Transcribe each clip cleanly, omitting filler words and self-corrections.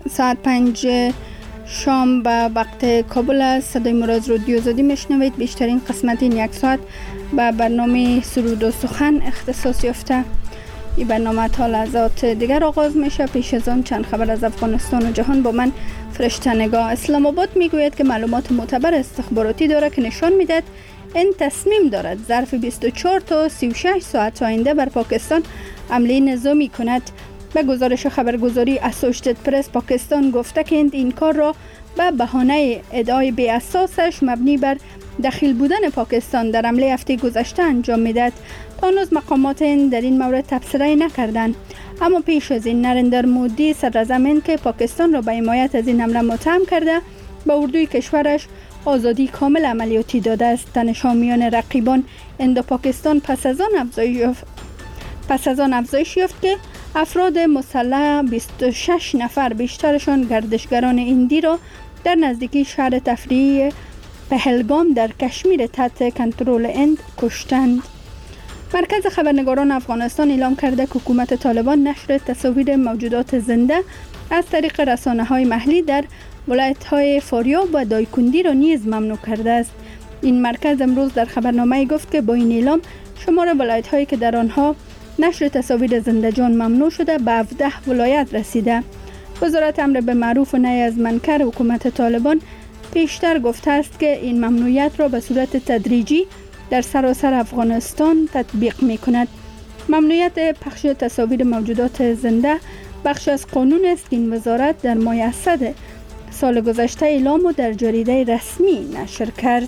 ساعت 5 شام به وقت کابل است. صدای مراد رادیو آزادی میشنوید. بیشترین قسمت این یک ساعت به برنامه سرود و سخن اختصاص یافته. این برنامه تا لحظات دیگر آغاز میشه. پیش از آن چند خبر از افغانستان و جهان با من فرشته نگاه. اسلام آباد میگوید که معلومات معتبر استخباراتی داره که نشان میدهد این تصمیم دارد ظرف 24 تا 36 ساعت آینده بر پاکستان حمله نظامی کند. به گزارش خبرگزاری اسوشیتد پرس پاکستان گفته که این کار را به بهانه ادعای بی اساسش مبنی بر دخیل بودن پاکستان در حمله هفته گذشته انجام میدهد. تا هنوز مقامات در این مورد تبصره نکردند، اما پیش از این نریندر مودی صدر زمین که پاکستان را به حمایت از این حمله متهم کرده به اردوی کشورش آزادی کامل عملیاتی داده است. تنش‌ها میان رقیبان هند و پاکستان پس از آن افزایش یافت که افراد مسلح 26 نفر بیشترشان گردشگران هندی را در نزدیکی شهر تفریحی پهلگام در کشمیر تحت کنترل هند کشتند. مرکز خبرنگاران افغانستان اعلام کرده که حکومت طالبان نشر تصاویر موجودات زنده از طریق رسانه‌های محلی در ولایت‌های فاریاب و دایکندی را نیز ممنوع کرده است. این مرکز امروز در خبرنامه گفت که با این اعلام شمار ولایت‌هایی که در آنها نشر تصاویر زنده جان ممنوع شده به 17 ولایت رسیده. وزارت امر به معروف و نهی از منکر حکومت طالبان پیشتر گفته است که این ممنوعیت را به صورت تدریجی در سراسر افغانستان تطبیق می کند. ممنوعیت پخش تصاویر موجودات زنده بخش از قانون است که این وزارت در ماه اسد سال گذشته اعلام و در جریده رسمی نشر کرد.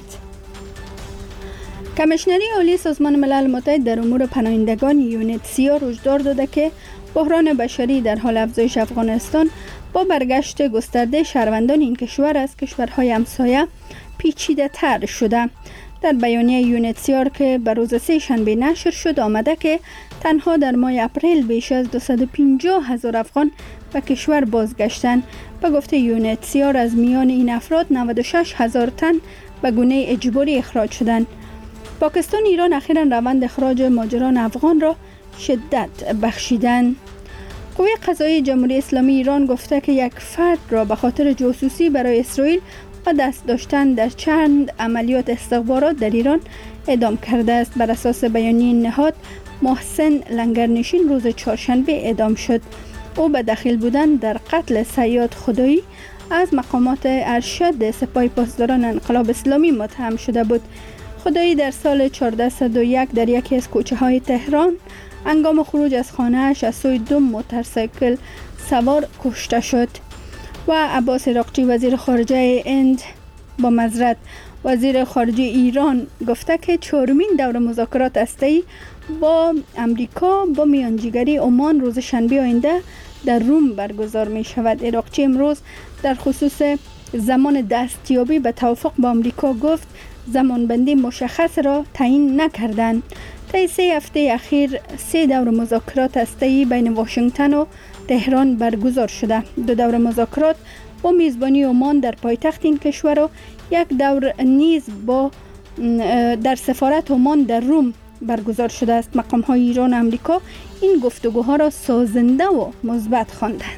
کمیشنری عالی سازمان ملل متحد در امور پناهندگان یونیتسیا هشدار داده که بحران بشری در حال افزایش افغانستان با برگشت گسترده شهروندان این کشور از کشورهای همسایه پیچیده تر شده. در بیانیه یونیتسیا که به روز سه شنبه نشر شد آمده که تنها در ماه اپریل بیش از 250,000 افغان به کشور بازگشتند. به گفته یونیتسیا از میان این افراد 96,000 تن به گونه اجباری اخراج شدند. پاکستان و ایران اخیراً روند اخراج مهاجران افغان را شدت بخشیدند. قوه قضایی جمهوری اسلامی ایران گفته که یک فرد را به خاطر جاسوسی برای اسرائیل و دست داشتن در چند عملیات استخبارات در ایران اعدام کرده است. بر اساس بیانیه نهاد محسن لنگرنشین روز چهارشنبه اعدام شد. او به دخیل بودن در قتل صیاد خدایی از مقامات ارشد سپاه پاسداران انقلاب اسلامی متهم شده بود. خدایی در سال 1401 در یکی از کوچه های تهران هنگام خروج از خانه‌اش از سوی دو موتورسیکل سوار کشته شد. و عباس عراقچی وزیر خارجه هند وزیر خارجه ایران گفته که چهارمین دور مذاکرات هسته‌ای با امریکا با میانجیگری عمان روز شنبه آینده در روم برگزار می شود. عراقچی امروز در خصوص زمان دستیابی به توافق با امریکا گفت زمانبندی مشخص را تعیین نکردند. طی 3 هفته اخیر 3 دور مذاکرات هسته‌ای بین واشنگتن و تهران برگزار شده. 2 دور مذاکرات با میزبانی عمان در پایتخت این کشور و 1 دور نیز در سفارت عمان در روم برگزار شده است. مقام‌های ایران و امریکا این گفتگوها را سازنده و مثبت خواندند.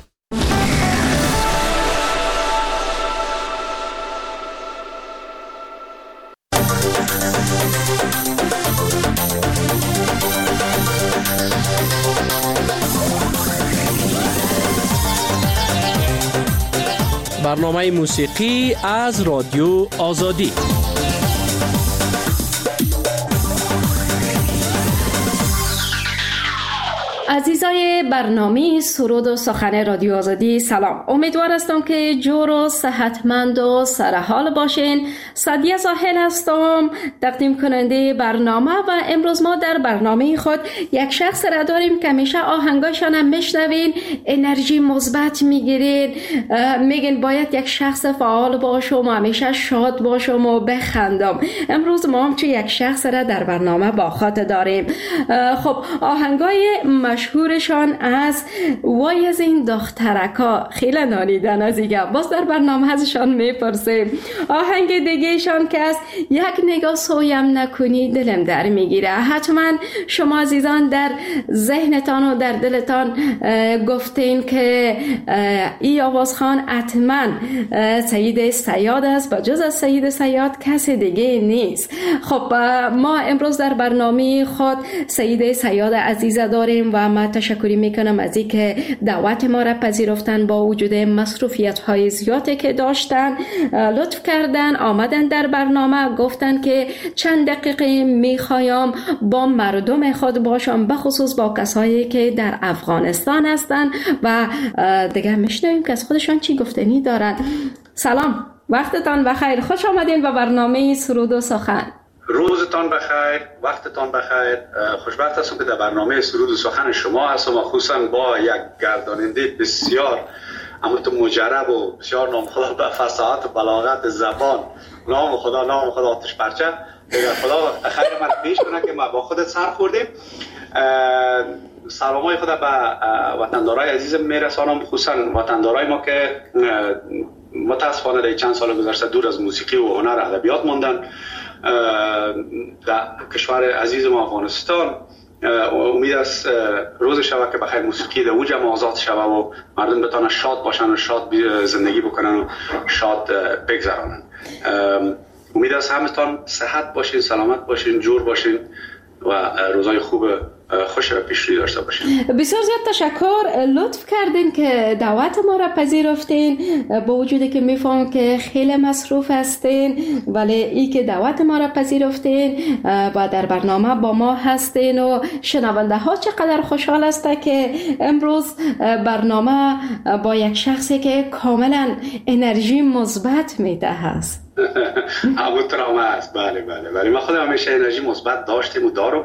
برنامه موسیقی از رادیو آزادی. عزیزای برنامه سرود و سخن رادیو آزادی سلام. امیدوار هستم که جور و صحتمند و سرحال باشین. سعدیه زاهل هستم، تقدیم کننده برنامه و امروز ما در برنامه خود یک شخص را داریم که همیشه آهنگاشان هم میشنوین انرژی مثبت میگیرین، میگن باید یک شخص فعال باشم و همیشه شاد باشم و بخندم. امروز ما هم یک شخص را در برنامه با خود داریم. خب آهنگای مشهورشان از وای از این دخترکا خیلی نالیدن از دیگه. باز در برنامه ازشان میپرسیم. آهنگ دیگهشان که از یک نگاه سویم نکنی دلم در میگیره. حتما شما عزیزان در ذهنتان و در دلتان گفتین که ای آوازخوان حتما سید صیاد است و جز از سید صیاد کسی دیگه نیست. خب ما امروز در برنامه خود سید صیاد عزیز داریم و من تشکری میکنم از اینکه دعوت ما را پذیرفتن با وجود مصروفیت های زیادی که داشتن، لطف کردن آمدن در برنامه، گفتن که چند دقیقه میخوایم با مردم خود باشم، بخصوص با کسایی که در افغانستان هستن و دیگه میشنویم که از خودشان چی گفتنی دارن. سلام، وقتتان بخیر، خوش آمدین به برنامه سرود و سخن. روزتان بخیر، وقتتان بخیر. خوشبخت هستم که در برنامه سرود و سخن شما هستم، خصوصا با یک گرداننده بسیار همونطور مجرب و بسیار نام خدا به فصاحت و بلاغت زبان. نام خدا آتش پرچه. خدا خیر من پیش کنه که ما با خودت سر خوردیم. سلامای خدا به وطندارای عزیزم میرسانم، خصوصا وطندارای ما که متاسفانه در چند سال گذشته دور از موسیقی و هنر ادبیات موندن در کشور عزیز ما افغانستان. امید است روز شود که بخیر موسیقی در اوج آزاد شود و مردم بتونن شاد باشن و شاد زندگی بکنن و شاد بگذرانن. امید است همتون صحت باشین، سلامت باشین، جور باشین و روزای خوب خوش را پیش روی داشته باشین. بسیار زیاد تشکر، لطف کردین که دعوت ما را پذیرفتین، با وجودی که میفهم که خیلی مصروف هستین، ولی ای که دعوت ما را پذیرفتین و در برنامه با ما هستین و شنونده ها چقدر خوشحال هستند که امروز برنامه با یک شخصی که کاملا انرژی مثبت میده هست. همونطور هم هست. بله من خودم همیشه انرژی مثبت داشتیم و دارم.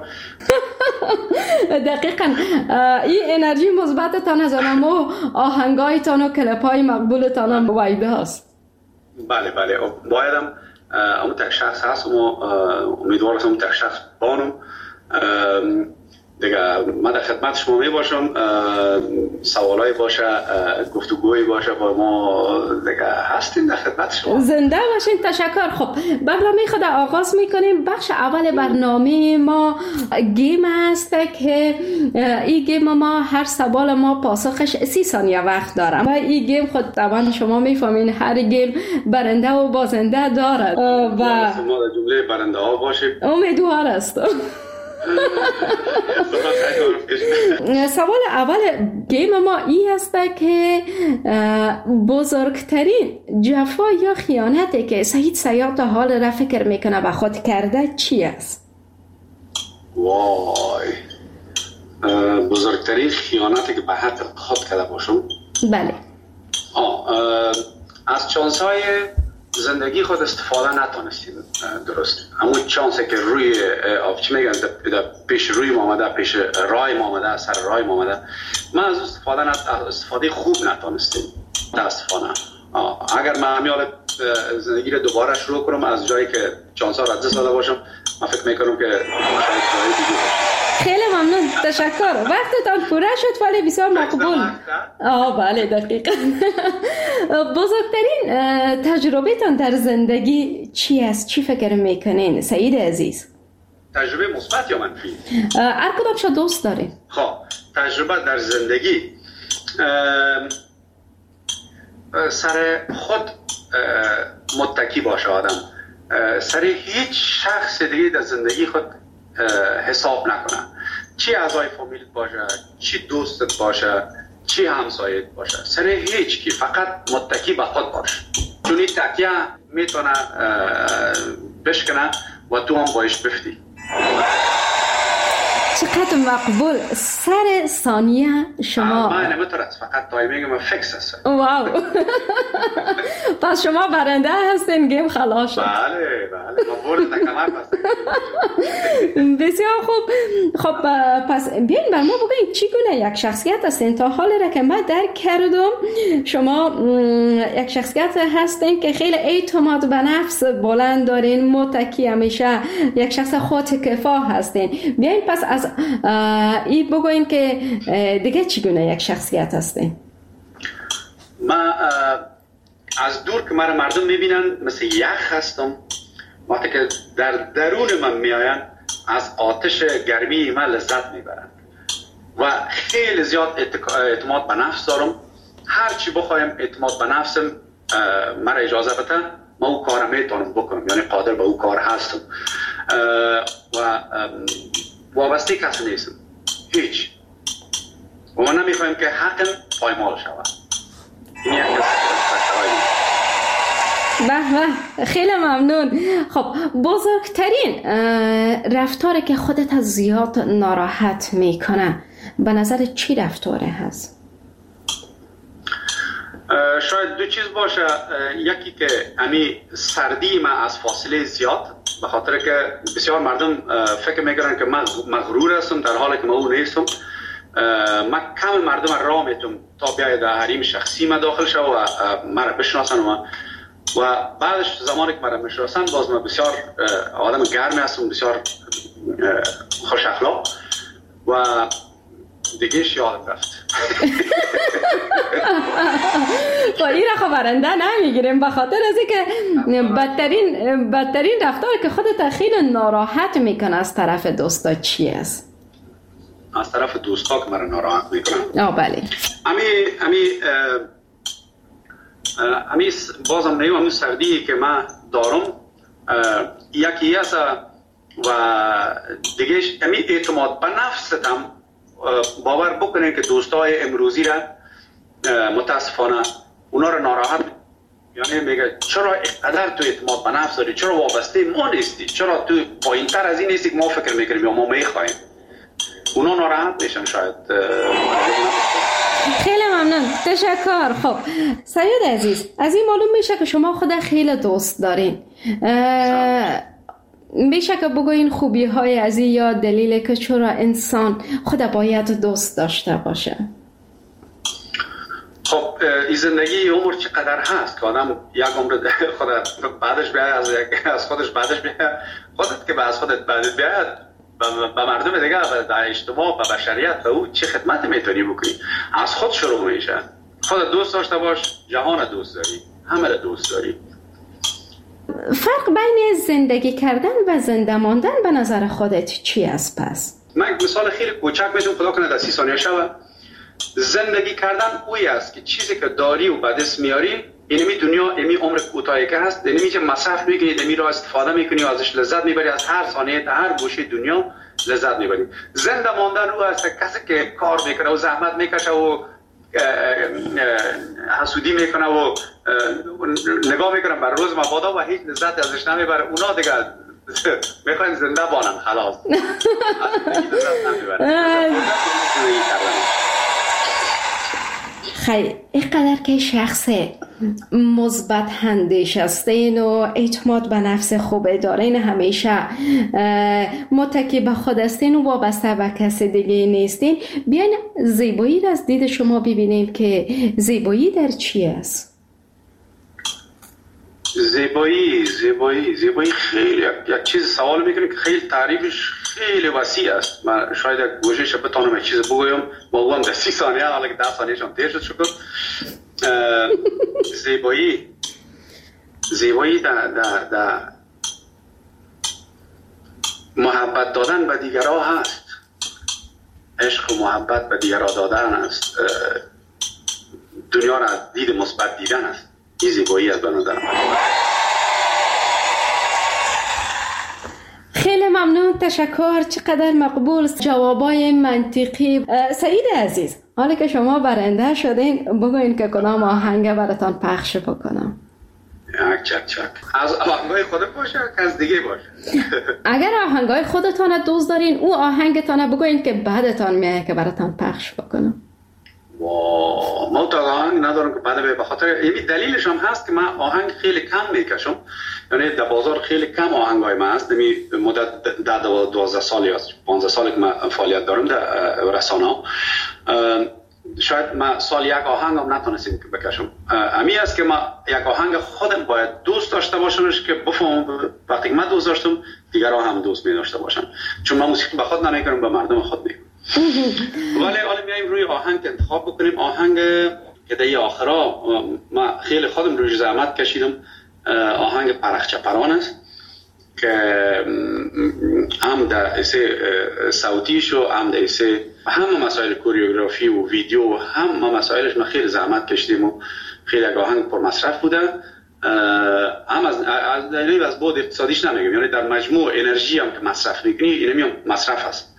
دقیقاً این انرژی مثبتتان از آنمو آهنگایتان و کلپای مقبولتان هم وایده هست. بله بایدم همون تک شخص هست و امیدوار هستم تک شخص بانم دیگه. من در خدمت شما می باشم، سوالایی باشه، گفتگویی باشه با ما دیگه هستیم در خدمت شما. زنده باشین. تشکر. خب برنامه خود آغاز میکنیم. بخش اول برنامه ما گیم است که این گیم ما هر سوال ما پاسخش 30 ثانیه وقت دارم و این گیم خود طبعا شما میفهمین هر گیم برنده و بازنده دارد و ما در جمله برنده ها باشیم. امیدوار هستم. سوال اول گیم ما این است که بزرگترین جفا یا خیانتی که سید صیاد تا حال را فکر میکنه به خود کرده چی است؟ وای، بزرگترین خیانتی که به حق خود کرده باشم؟ بله. از چانس‌های زندگی خود استفاده نتونستیم درست. همون چانسی که روی چی میگن پیش روی ما آمده، پیش رای ما آمده، سر رای ما آمده، من از استفاده خوب نتونستیم متاسفانه. اگر من همیال زندگی رو دوباره شروع کنم از جایی که چانس‌ها را دست داده باشم، من فکر میکنم که خیلی ممنون. تشکر. وقتتان پوره شد ولی بسیار مقبول. بله دقیقا. بزرگترین تجربه‌تان در زندگی چی است؟ چی فکر میکنین سعید عزیز؟ تجربه مثبت یا منفی؟ هر کدامش دوست دارین. خب تجربه در زندگی سر خود متکی باشه آدم، سر هیچ شخص دیگه در زندگی خود حساب نکنه، چی اعضای فامیل باشه، چی دوستت باشه، چی همسایت باشه، سر هیچ کی، فقط متکی به خود باش، چون این تکیه میتونه بشکنه و تو هم باش بفتی. چقدر مقبول. سر ثانیه شما من نمیتونم، فقط تایمینگ ما فکس هست. واو. پس شما برنده هستین، گیم خلاص شد. بله ما برد نکمر هستیم. بسیار خوب. خب پس بیاین بر ما بگوین چگونه یک شخصیت هستین. تا حالی را که من درک کردم شما یک شخصیت هستین که خیلی اعتماد به نفس بلند دارین، متکی، همیشه یک شخص خودکفا هستین. بیاین پس از این بگوین که دیگه چگونه یک شخصیت هستین. من از دور که مرا مردم میبینن مثل یخ هستم. وقتی که در درون من میآین از آتش گرمی من لذت میبرن و خیلی زیاد اعتماد به نفس دارم. هر چی بخوایم اعتماد به نفسم مرا اجازه بده، من او کار میتونم بکنم، یعنی قادر به او کار هستم و وابسته کسی نیستم هیچ و من نمیخوایم که حقم پایمال شود. این یک به خیلی ممنون. خب بزرگترین رفتاری که خودت از زیاد ناراحت میکنه به نظر چی رفتاره هست؟ شاید دو چیز باشه. یکی که امی سردی من از فاصله زیاد، به خاطر که بسیار مردم فکر میکنن که من مغرور هستم در حالی که من او نیستم. من کم مردم راه میتونم تا بیاید در حریم شخصی من داخل شد و مرا بشناسن و بعدش زمانی که مرا میشناسن باز من بسیار آدم گرمی هستم، بسیار خوش اخلاق و دیگه یادم رفت. با این را خبرنده نمیگیریم به خاطر از اینکه بدترین رفتار که خودت خیلی ناراحت میکنه از طرف دوستا چی است؟ از طرف دوستا که مرا ناراحت میکنن؟ بله. امی بازم نیم همون سردی که من دارم یکی هست و دیگه امی اعتماد به نفستم باور بکنین که دوستای امروزی را متاسفانه اونا را ناراحت، یعنی میگه چرا اینقدر تو اعتماد به نفس داری، چرا وابسته ما نیستی، چرا تو پایین تر از این نیستی که ما فکر میکنیم یا ما میخوایم. اونا ناراحت میشن شاید. خیلی ممنون، تشکر. خب سید عزیز، از این معلوم میشه که شما خود خیلی دوست دارین. میشه که بگوین خوبی های از این یا دلیلی که چرا انسان خود باید دوست داشته باشه؟ خب این زندگی عمر چقدر هست که آدم یک عمر خود بعدش بیاید از خودش بعدش بیاید، خودت که از خودت بعدش بیاید به مردم دیگه، به اجتماع، به بشریت، به او چه خدمت میتونی بکنی؟ از خود شروع میشه. خودت دوست داشته باش، جهان دوست داری، همه را دوست داری. فرق بین زندگی کردن و زنده ماندن به نظر خودت چی است پس؟ من مثال خیلی کوچک میتونم خدا کنه در 30 ثانیه شود. زندگی کردن اوی است که چیزی که داری و به دست میاری، اینمی دنیا، اینمی عمر کوتاهی که هست، اینمی که مصرف میکنی، اینمی را استفاده میکنی و ازش لذت میبری، از هر ثانیه تا هر گوشه دنیا لذت میبری. زنده ماندن او است کسی که کار میکنه و زحمت میکشه و حسودی میکنه و نگاه میکنه بر روز مبادا و هیچ لذت ازش نمیبره. اونا دیگه میخواین زنده بانن خلاص. خیلی اینقدر که شخص مثبت اندیش هستین و اعتماد به نفس خوبه دارین، همیشه متکی به خود هستین و وابسته به کسی دیگه نیستین، بیاین زیبایی را از دید شما ببینیم که زیبایی در چی است؟ زیبایی خیلی یک چیز سوال میکنه که خیلی تعریفش خیلی وسیع است. من شاید یک گوشش بتونم یک چیز بگویم، با هم در 30 ثانیه، حالا که 10 ثانیه شم تیر شد شکر. زیبایی در محبت دادن به دیگرها هست. عشق و محبت به دیگرها دادن است. دنیا را از دید مثبت دیدن است. این زیبایی است به نظر من. خیلی ممنون، تشکر، چقدر مقبول، جوابای منطقی. سعید عزیز، حالا که شما برنده شدین بگوین که کدام آهنگ براتان پخش بکنم. چک از آهنگای خودت باشه که از دیگه باشه؟ اگر آهنگای خودتان دوست دارین او آهنگتان بگوین که بعدتان میایه که براتان پخش بکنم. ما تا آهنگ ندارم که بعد به خاطر این دلیلش هم هست که من آهنگ خیلی کم میکشم، یعنی در بازار خیلی کم آهنگای من هست. مدت 12 سال یا 15 سال که من فعالیت دارم در رسانه، شاید من سال یک آهنگ هم نتونستم بکشم. امی است که من یک آهنگ خودم باید دوست داشته باشمش که بفهمم وقتی من دوست داشتم دیگران هم دوست می داشته باشن، چون من موسیقی به خود نمیکنم، به مردم خود میگم. ولی حالا میایم روی آهنگ انتخاب بکنیم. آهنگ که در آخرا من خیلی خودم روی زحمت کشیدم، آهنگ پرخچه پران است که هم در ایسه صوتیش و هم در ایسه همه مسائل کوریوگرافی و ویدیو هم مسائلش من خیلی زحمت کشیدیم و خیلی آهنگ پر مصرف بوده. هم از بود اقتصادیش نمیگم، یعنی در مجموع انرژی هم که مصرف میکنی اینمی هم مصرف هست.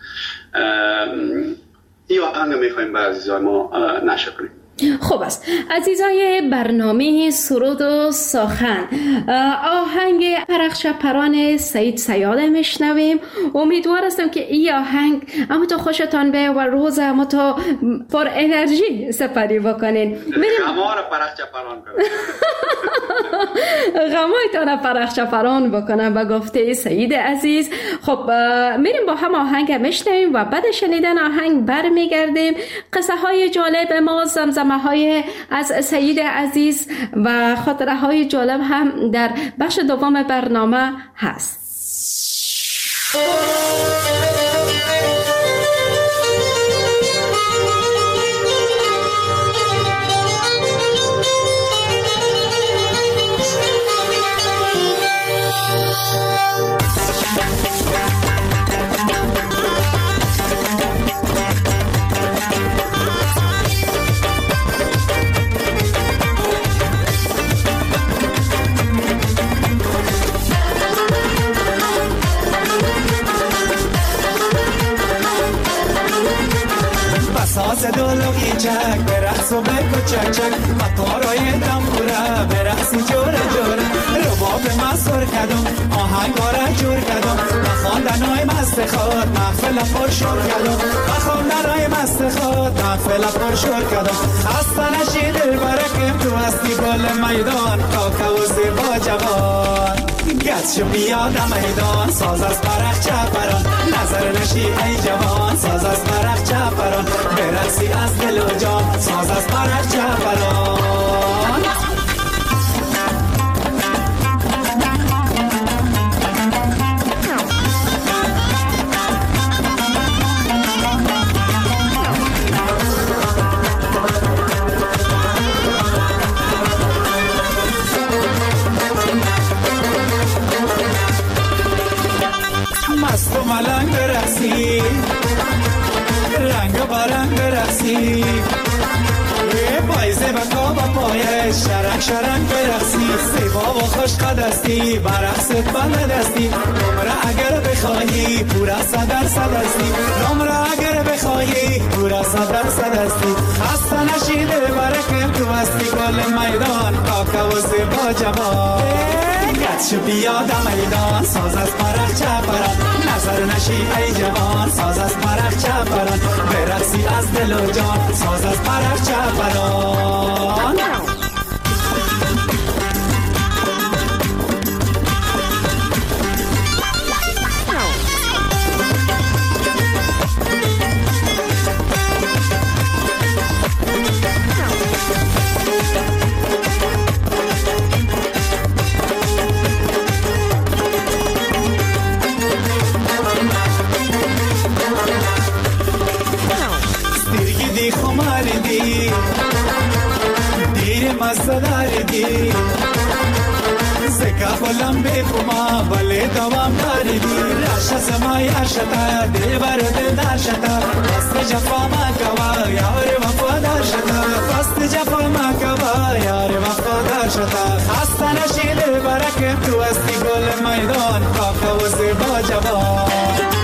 این آهنگ میخواییم به عزیزای ما نشر کنیم. خوب است عزیزای برنامه سرود و سخن، آهنگ پرخچه پران سعید صیاد میشنویم. امیدوار هستم که این آهنگ اما تو خوشتان به و روز اما تو پر انرژی سپری بکنین. غما را پرخچه پران کنم، غمایتان پرخچه پران بکنم به گفته سعید عزیز. خب میریم با هم آهنگ میشنویم و بعد شنیدن آهنگ برمیگردیم. قصه های جالب ما، زمزمه های از سعید عزیز و خاطره های جالب هم در بخش دوم برنامه هست. ساز دلوی چک برقص و بگو چک چک مطارای دمبوره برقصی جوره جوره رباب مسور کدم آهنگاره جور کدم بخواندنای مست خود محفل پرشور کدم بخواندنای مست خود محفل پرشور کدم خسته نشی دل برکم تو هستی گل میدان کاکا و زیبا جوان گچ بیاد میدان ساز از پرخچه پران نظر نشی ای جوان ساز از پرخچه پران برقصی از دل و جان ساز از پرخچه پران. مست و ملنگ برقصی رنگ با رنگ برقصی پایزه و کابا پایش شرنگ شرنگ برقصی زیبا و خوش قدستی برقصت بلدستی نمره اگر بخواهی پورا صدر صدستی نمره اگر بخواهی پورا صدر صدستی خسته نشی دل برکم تو هستی گل میدان کاکا و زیبا جوان گچ بیاد میدان ساز از پرخچه پران نظر نشی ای جوان ساز از پرخچه پران برقصی از دل و جان ساز از پرخچه پران. مزداردی زکا خلم بکما بله دوام داردی راشه سمای اشتا دل بر دل داشتا فست جفا ما کوا یار وفادار شتا فست جفا ما کوا یار وفادار شتا خسته نشی دل برکم تو هستی گل میدان کاکا و زیبا جوان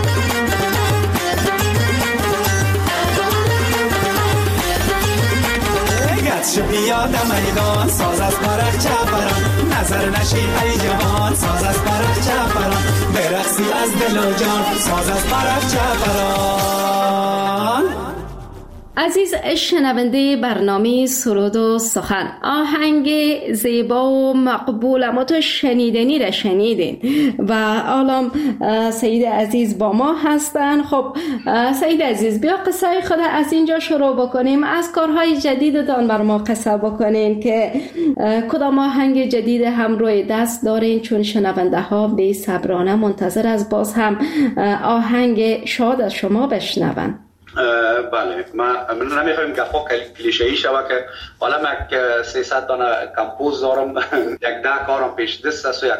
گچ بیاد میدان ساز از پرخچه پران نظر نشی ای جوان ساز از پرخچه پران برقصی از دل و جان ساز از پرخچه پران. عزیز شنونده برنامه سرود و سخن، آهنگ زیبا و مقبول ما تو شنیدنی را شنیدین و حالا سید عزیز با ما هستن. خب سید عزیز، بیا قصه خود از اینجا شروع بکنیم، از کارهای جدیدتان بر ما قصه بکنین که کدام آهنگ جدید هم روی دست دارین، چون شنونده ها به صبرانه منتظر از باز هم آهنگ شاد از شما بشنون. بله، من نمیخوایم گفا کلیشه‌ای شوه که حالا من 300 دانه کمپوز دارم، یک 10 کارم پیش دست است و یک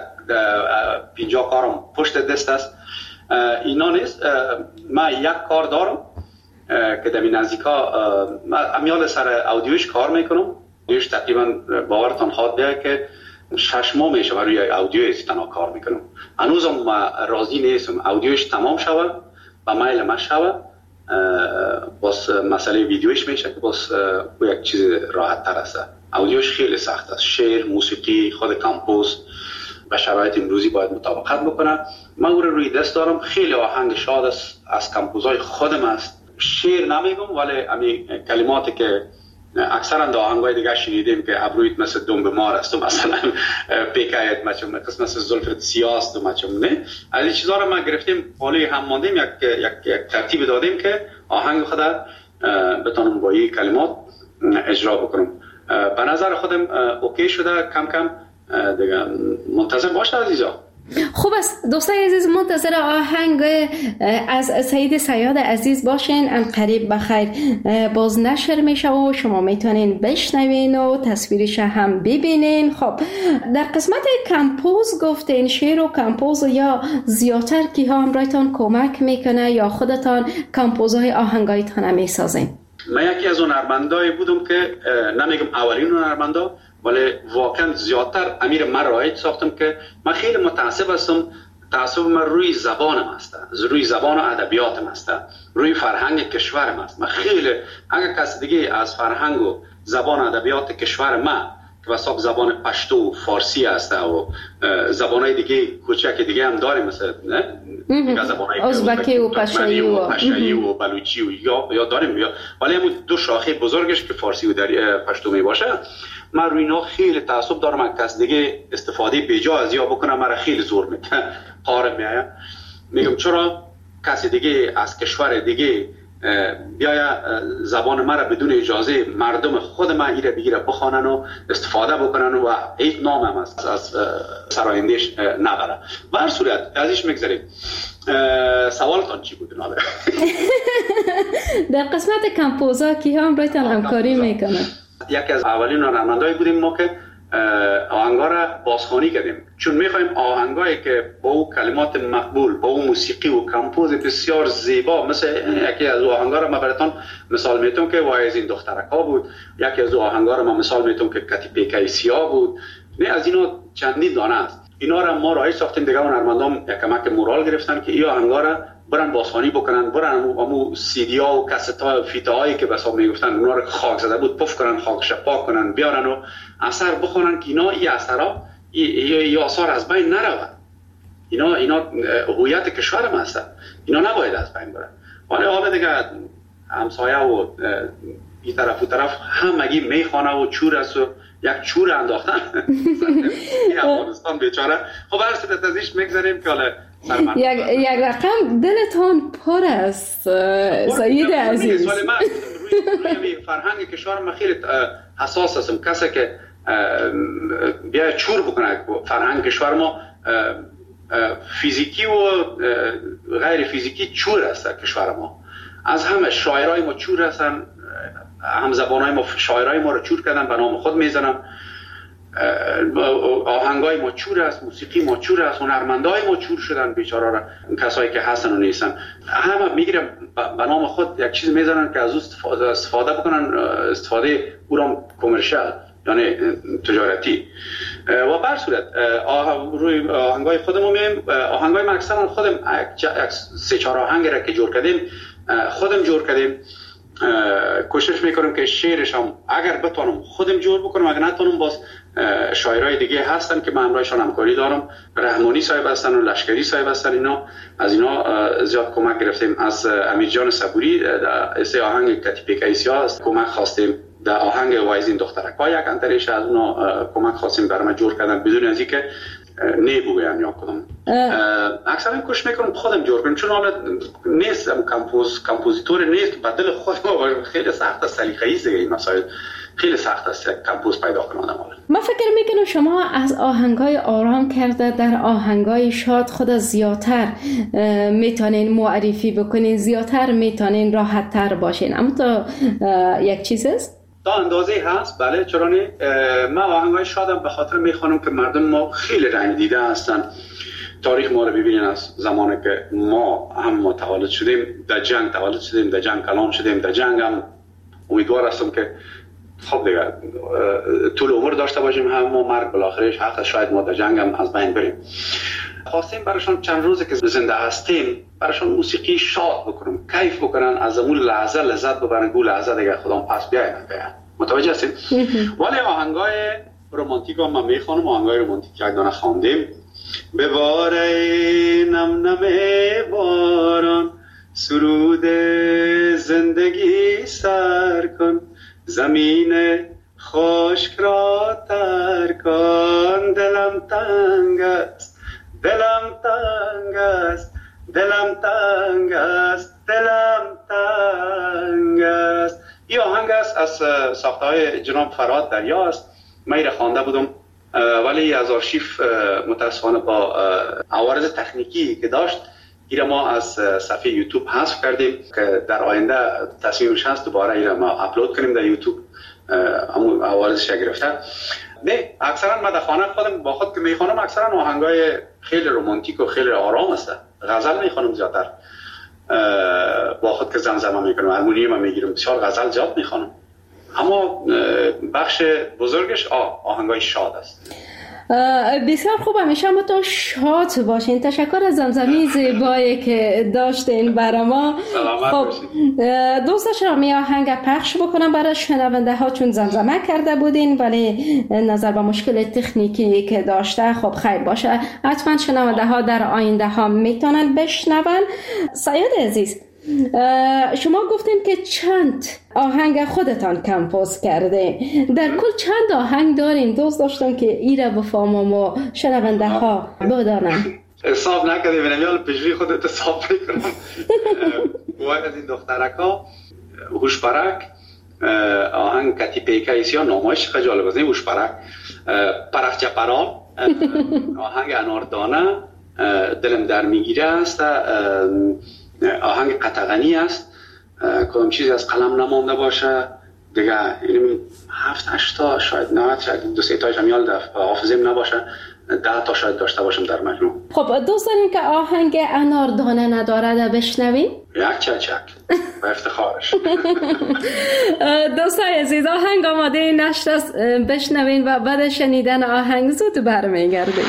50 کارم پشت دست است. اینا نیست. من یک کار دارم که در این نزدیکا امیال سر اودیوش کار میکنم. اودیوش تقریبا باورتان خواد بیاید که 6 ماه میشه روی اودیوش تنها کار میکنم. هنوزم راضی نیستم اودیوش تمام شوه و میل ما شوه، باز مسئله ویدیوش میشه که باز یک چیز راحت تر است. اودیوش خیلی سخت است. شعر، موسیقی، خود کمپوز و شرایط امروزی باید مطابقت بکنه. من او روی دست دارم. خیلی آهنگ شاد است، از کمپوزهای خودم است. شعر نمیگم ولی امی کلماتی که اکثرا در آهنگای دیگه شنیدیم که ابرویت مثل دنب مار است و مثلا پیکایت مچم مثل زلفت سیاست و مچم نه. از این چیزا رو ما گرفتیم، حالی هم ماندیم، یک ترتیب دادیم که آهنگ خدا بتونم با این کلمات اجرا بکنم. به نظر خودم اوکی شده. کم کم دیگه منتظر باشه عزیزا. خوب است دوستای عزیز، منتظر آهنگ از سید صیاد عزیز باشین. ان قریب بخیر باز نشر میشه و شما میتونین بشنوین و تصویرش هم ببینین. خب در قسمت کمپوز گفتین شعر و کمپوز یا زیادتر کی ها همراهتان کمک میکنه یا خودتان کمپوزهای آهنگایتان میسازین؟ من یکی از اون هنرمندایی بودم که نمیگم اولین هنرمندا، ولی واقعا زیادتر امیر من رایت ساختم که من خیلی متعصب هستم. تعصب من روی زبانم است، روی زبان و ادبیاتم است، روی فرهنگ کشورم است. من خیلی اگر کسی دیگه از فرهنگ و زبان و ادبیات کشور من که واسه زبان پشتو و فارسی است و زبانهای دیگه کوچک دیگه هم داریم، مثلا نه زبانهای ازبکی و پشتویی و بلوچی و یا داریم، ولی همون دو شاخه بزرگش که فارسی و پشتو می باشه. من روی اینا خیلی تعصب دارم. من کس دیگه استفاده بیجا از یا بکنم مرا خیلی زور میکنه، پاره میآید. میگم چرا کسی دیگه از کشور دیگه بیاید زبان مرا بدون اجازه مردم خود من ایره بگیره بخوانن و استفاده بکنن و هیچ نام هم از سرایندهش نبره. به هر صورت ازش میگذاریم. سوالتان چی بود؟ در قسمت کمپوزا کی هم برایتان همکاری میکنه؟ یکی از اولین هنرمندایی بودیم ما که آهنگا را بازخوانی کردیم، چون میخوایم آهنگایی که با او کلمات مقبول، با او موسیقی و کمپوز بسیار زیبا، مثل یکی از آهنگا را من براتون مثال میتونم که وای از این دخترکا بود، یکی از آهنگا را من مثال میتونم که کتی پیکای سیاه بود. نه از اینا چندین دانه است. اینا را ما رایج ساختیم. دیگه هنرمندان یک کمک مورال گرفتن که این آهنگا را برن بازخوانی بکنن، برن امو سیدی ها و کست ها فیتا هایی که بسا میگفتن اونا رو خاک زده بود پف کنن، خاکش پاک کنن، بیارن و اثر بخونن که اینا این اثرها این آثار از بین نرود. اینا هویت کشور ما هستن، اینا نباید از بین برن. ولی حالا دیگه همسایه و این طرف و طرف همگی میخوانه و چور است و یک چور انداختن این افغانستان بیچاره. خب هر صورت ازش میگذاریم که حالا یک رقم دلتان پر است سید عزیز. ولی من روی فرهنگ کشور ما خیلی حساس هستم. کسی که بیا چور بکنه فرهنگ کشور ما فیزیکی و غیر فیزیکی چور است. کشور ما از همه شاعرای ما چور هستن، هم زبانای ما شاعرای ما رو چور کردن، به نام خود میزنن. آهنگای ما چور است، موسیقی ما چور است، هنرمندای ما چور شدن بیچاره را. کسایی که هستن و نیستن همه میگیرن به نام خود یک چیز میزنن که از اون استفاده بکنن، استفاده او را کمرشال یعنی تجارتی. و بر صورت روی آهنگای خودمون میایم. آهنگای ما اکثرا خودم 3-4 آهنگ را که جور کردیم خودم جور کردیم. کوشش میکنم که شعرش هم اگر بتونم خودم جور بکنم، اگر نتونم باز شاعرای دیگه هستن که من همراهشان همکاری دارم. رحمانی صاحب هستن و لشکری صاحب هستن. از اینا زیاد کمک گرفتیم. از امیر جان صبوری در آهنگ کتیبه کیسیا است کمک خواستیم. در آهنگ وایزین دخترکا یک انتریش از اونا کمک خواستیم برام جور کردن بدون از اینکه بگویم یا کدام. اکثرا کوشش میکنم خودم جور کنم، چون حالا نیست کمپوزیتور نیست که بدل خودم. خیلی سخت است سلیقه‌ای دیگه این مسائل، خیلی سخت است کمپوز پیدا کنم. من فکر میکنم شما از آهنگای آرام کرده در آهنگای شاد خود زیادتر میتونین معرفی بکنین، زیادتر میتونین راحت تر باشین. اما تا یک چیز است تا اندازه هست، بله چرا نه. من آهنگای شادم به خاطر میخوانم که مردم ما خیلی رنگ دیده هستن. تاریخ ما رو ببینین، از زمانی که ما تولد شدیم در جنگ تولد شدیم، در جنگ کلام شدیم، در جنگ هم امیدوار هستم که خب دیگه طول عمر داشته باشیم، هم ما مرگ بالاخرش حق شاید ما در جنگ هم از بین بریم. خواستیم براشون چند روزه که زنده هستیم براشون موسیقی شاد بکنم، کیف بکنن، از اون لحظه لذت ببرن، گول لحظه دیگه خودم پس بیاین. متوجه هستید؟ ولی آهنگای رمانتیک هم من میخوانم. آهنگای رمانتیک یک دانه خواندیم. بباره نم نم باران، سرود زندگی سر کن، زمین خشک را تر کن، دلم تنگ است، دلم تنگ است، دلم تنگ است، دلم تنگ است. این آهنگ است از ساخته‌های جناب فرهاد دریا است. من ایره خوانده بودم ولی از آرشیف متاسفانه با عوارض تکنیکی که داشت ایره ما از صفحه یوتیوب حذف کردیم که در آینده تصمیمش هست دوباره ایره ما اپلود کنیم در یوتیوب. همون عوارضش گرفته. نه اکثرا من در خانه خودم با خود که میخوانم اکثرا آهنگای خیلی رمانتیک و خیلی آرام است. غزل میخوانم زیادتر با خود که زمزمه میکنم، هارمونیم میگیرم، بسیار غزل زیاد میخوانم. اما بخش بزرگش آهنگای شاد است. بسیار خوب، همیشه ما تا شاد باشین. تشکر از زمزمه زیبایی که داشتین برای ما. خب دوست داشتم این آهنگ پخش بکنم برای شنونده ها چون زمزمه کرده بودین ولی نظر به مشکل تکنیکی که داشته خب خیر باشه. حتما شنونده ها در آینده ها میتونن بشنون. سید عزیز، شما گفتین که چند آهنگ خودتان کمپوز کرده، در کل چند آهنگ دارین؟ دوست داشتم که ایره بفهمم و شنونده ها بدانن. حساب نکردی بینم یا پیشوی خودت حساب بکنم. واحد از این دخترکا هوشپرک، آهنگ کتیبه کیسیا، نامایش خیلی جالب است. هوشپرک، پرخچه پران، آهنگ اناردانه، دلم در میگیره است، آهنگ قطغنی است، کدام چیزی از قلم نمانده باشه دیگه. این 7-8 تا شاید 9 شاید 2-3 تاش هم یاد حافظم نباشه، 10 تا شاید داشته باشم در مجموع. خب دوست دارین که آهنگ اناردانه نداره بشنویم؟ یک چک با افتخارش. دوستای عزیز آهنگ آماده نشت است، بشنوین و بعد شنیدن آهنگ زود برمیگردیم.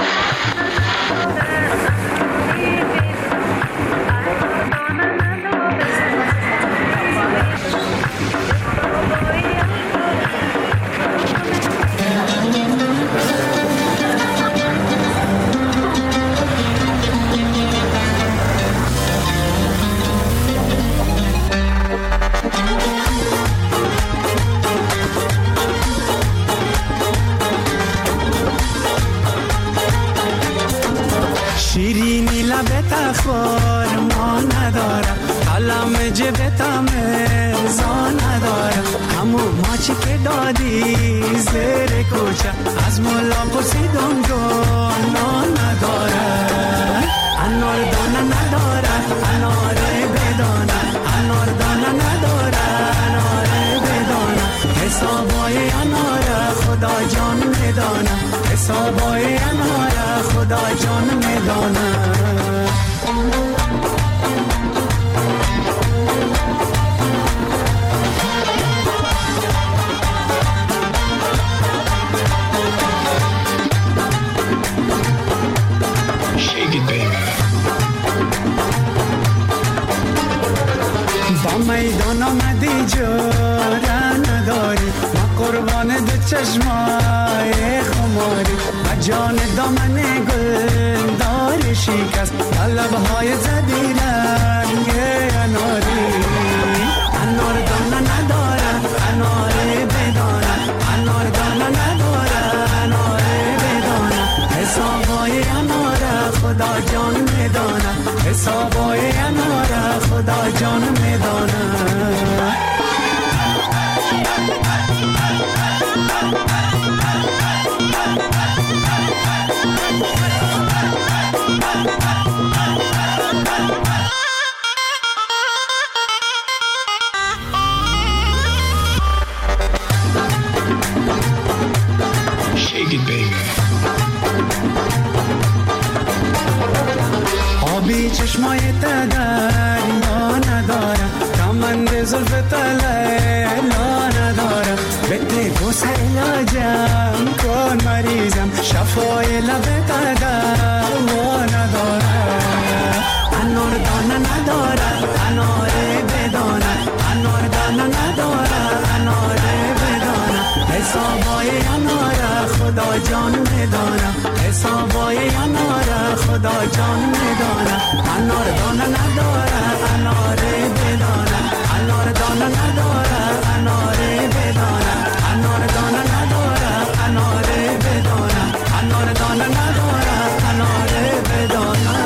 شیرینی لبت خور ما ندارم، قلم جبتم زان ندارم، همون ماچی که دادی زیر کوچه از مولا پرسیدم جانا نداره، انار دانه نداره، اناره بدانه، انار دانه نداره، اناره بدانه، حسابای اناره خدا جان میدانه، حسابای اناره خدا جان میدانه. با میدان آمدی جاره نداری، ما قربان دو چشمای خماری و جان دامن گل دار شکست لبهای زدی رنگ اناری انار دانه نداره انار بدانه انار دانه نداره انار بدانه حسابای انار خدا جان میدانه حسابای انار خدا جان میدانه آبی چشمای دریا ندارم کمند زلف لیلا ندارم بده بوس علاجم کن مریضم شفای لب دوا ندارم انار دانه ندارم انار بدانه انار دانه ندارم انار بدانه حسابای انار خدا جان میدانه حسابای انار خدا جان میدانه انار دانه نداره انار بدانه انار دانه نداره انار بدانه انار دانه نداره انار بدانه انار دانه نداره انار بدانه.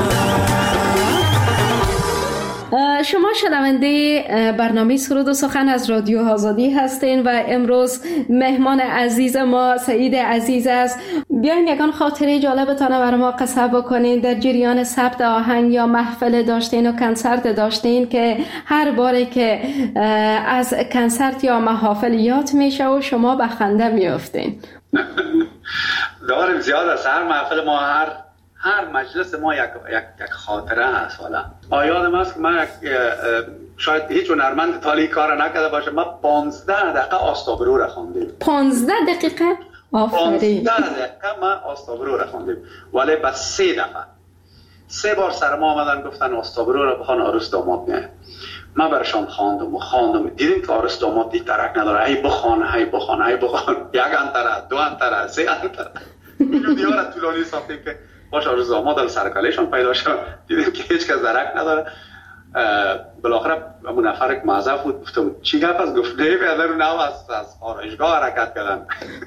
شما شنونده برنامه سرود و سخن از رادیو آزادی هستین و امروز مهمان عزیز ما سعید عزیز است. بیاین یکان خاطره جالبتان برای ما قصه بکنین در جریان ثبت آهنگ یا محفل داشتین و کنسرت داشتین که هر باره که از کنسرت یا محافل یاد میشه و شما به خنده میافتین. داریم زیاد از هر محفل ما هر مجلس ما یک خاطره هست. حالا یادم است که من شاید هیچ هنرمند تالی کار نکرده باشه، ما 15 دقیقه آستابرو را خواندیم. 15 دقیقه؟ آفرین. 15 دقیقه ما آستابرو را خواندیم، ولی بس 3 دفعه 3 بار سر ما آمدن گفتن آستابرو را بخوان عروس داماد میاد. ما برشان خواندم دیدیم که عروس داماد دی ترک نداره، هی بخوان یک انتره 2 انتره 3 انتره میلودی ها را طولانی ساختیم که باشه عروس داماد سرکلهشان پیدا شد. دیدیم که هیچ کس درک نداره. بالاخره همون نفر که معذب بود گفتم چی گپ است؟ گفت نه بیادر رو نو از آرایشگاه حرکت کردن.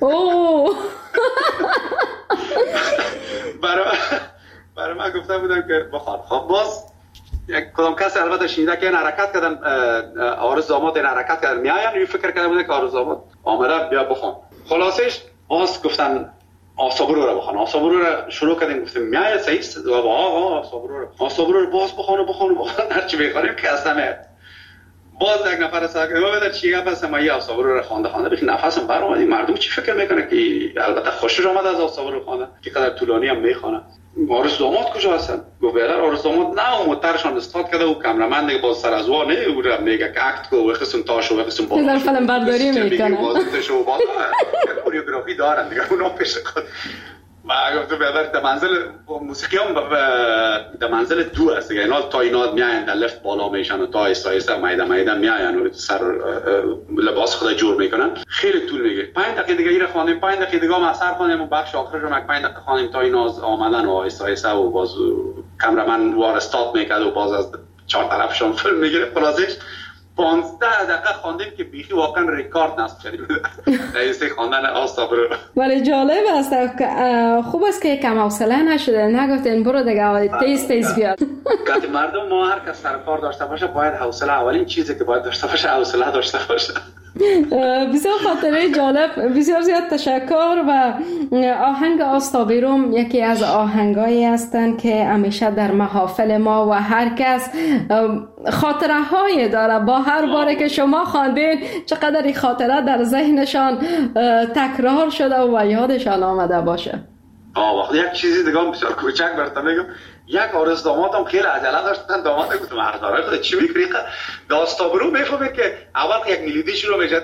برای من گفتم بودم که بخواد خب باز یک کدام کسی البته شنیده که این حرکت کردن عروس داماد این حرکت کردن میاین یه فکر کرده بوده که عروس داماد آمده بیا بخوان. خلاصش باز گفتن آستابرو رو بخوان. آستابرو رو شروع کردیم گفتیم میاد صحیح است آقا آستابرو رو باز بخوان هر چی بخوانیم که اصلا میاد. باز یک نفر ساکت بده چی گپ است؟ ما یه آستابرو رو خوانده بخی نفسم بر اومد. مردم چی فکر میکنه که البته خوشش آمد از آستابرو خوانده که قدر طولانی هم میخوانه. عروس داماد کجا هستن؟ گفت بیادر عروس داماد نه موترشان استاد کرده و کامرمن دیگه باز سر از وا نه میگه که اکت کو بخسون تاشو بخسون بالا در فیلم برداری میکنه بازیشو بالا کوریوگرافی دارن دیگه اونا پیش خود. ما گفتم بیادر در منزل موسیقی هم در منزل 2 است دیگه. اینا تا اینا میاین در لفت بالا میشن و تا ایستا میده میاین و سر لباس خود جور میکنن. خیلی طول میگیره. 5 دقیقه دیگه ایره خوانیم 5 دقیقه دیگه ما اثر خوانیم و بخش آخرش رو 5 دقیقه خوانیم تا اینا آمدن و ایستا و باز کامرمن وار استارت میکرد و باز از 4 طرفشون فیلم میگیره. خلاصش 15 دقیقه خواندیم که بیخی واقعا رکورد نصب کردیم در این خواندن آستابرو. ولی جالب است، خوب است که کم حوصله نشده نگفتین برو دیگه تیز بیاد. که مردم ما هر کس سر کار داشته باشه باید حوصله، اولین چیزی که باید داشته باشه حوصله داشته باشه. بسیار خاطره جالب، بسیار زیاد تشکر. و آهنگ آستابرو یکی از آهنگایی هستند که همیشه در محافل ما و هر کس خاطره های داره. با هر باره که شما خواندین چقدر این خاطره در ذهنشان تکرار شده و یادشان آمده باشه. وقتی یک چیزی دیگه بسیار کوچک براتون میگم، یک عروس داماد هم خیلی عجله داشتن. داماد گفتم هر خود چی میگی؟ آستابرو میفهمه که اول یک میلودی شروع میشه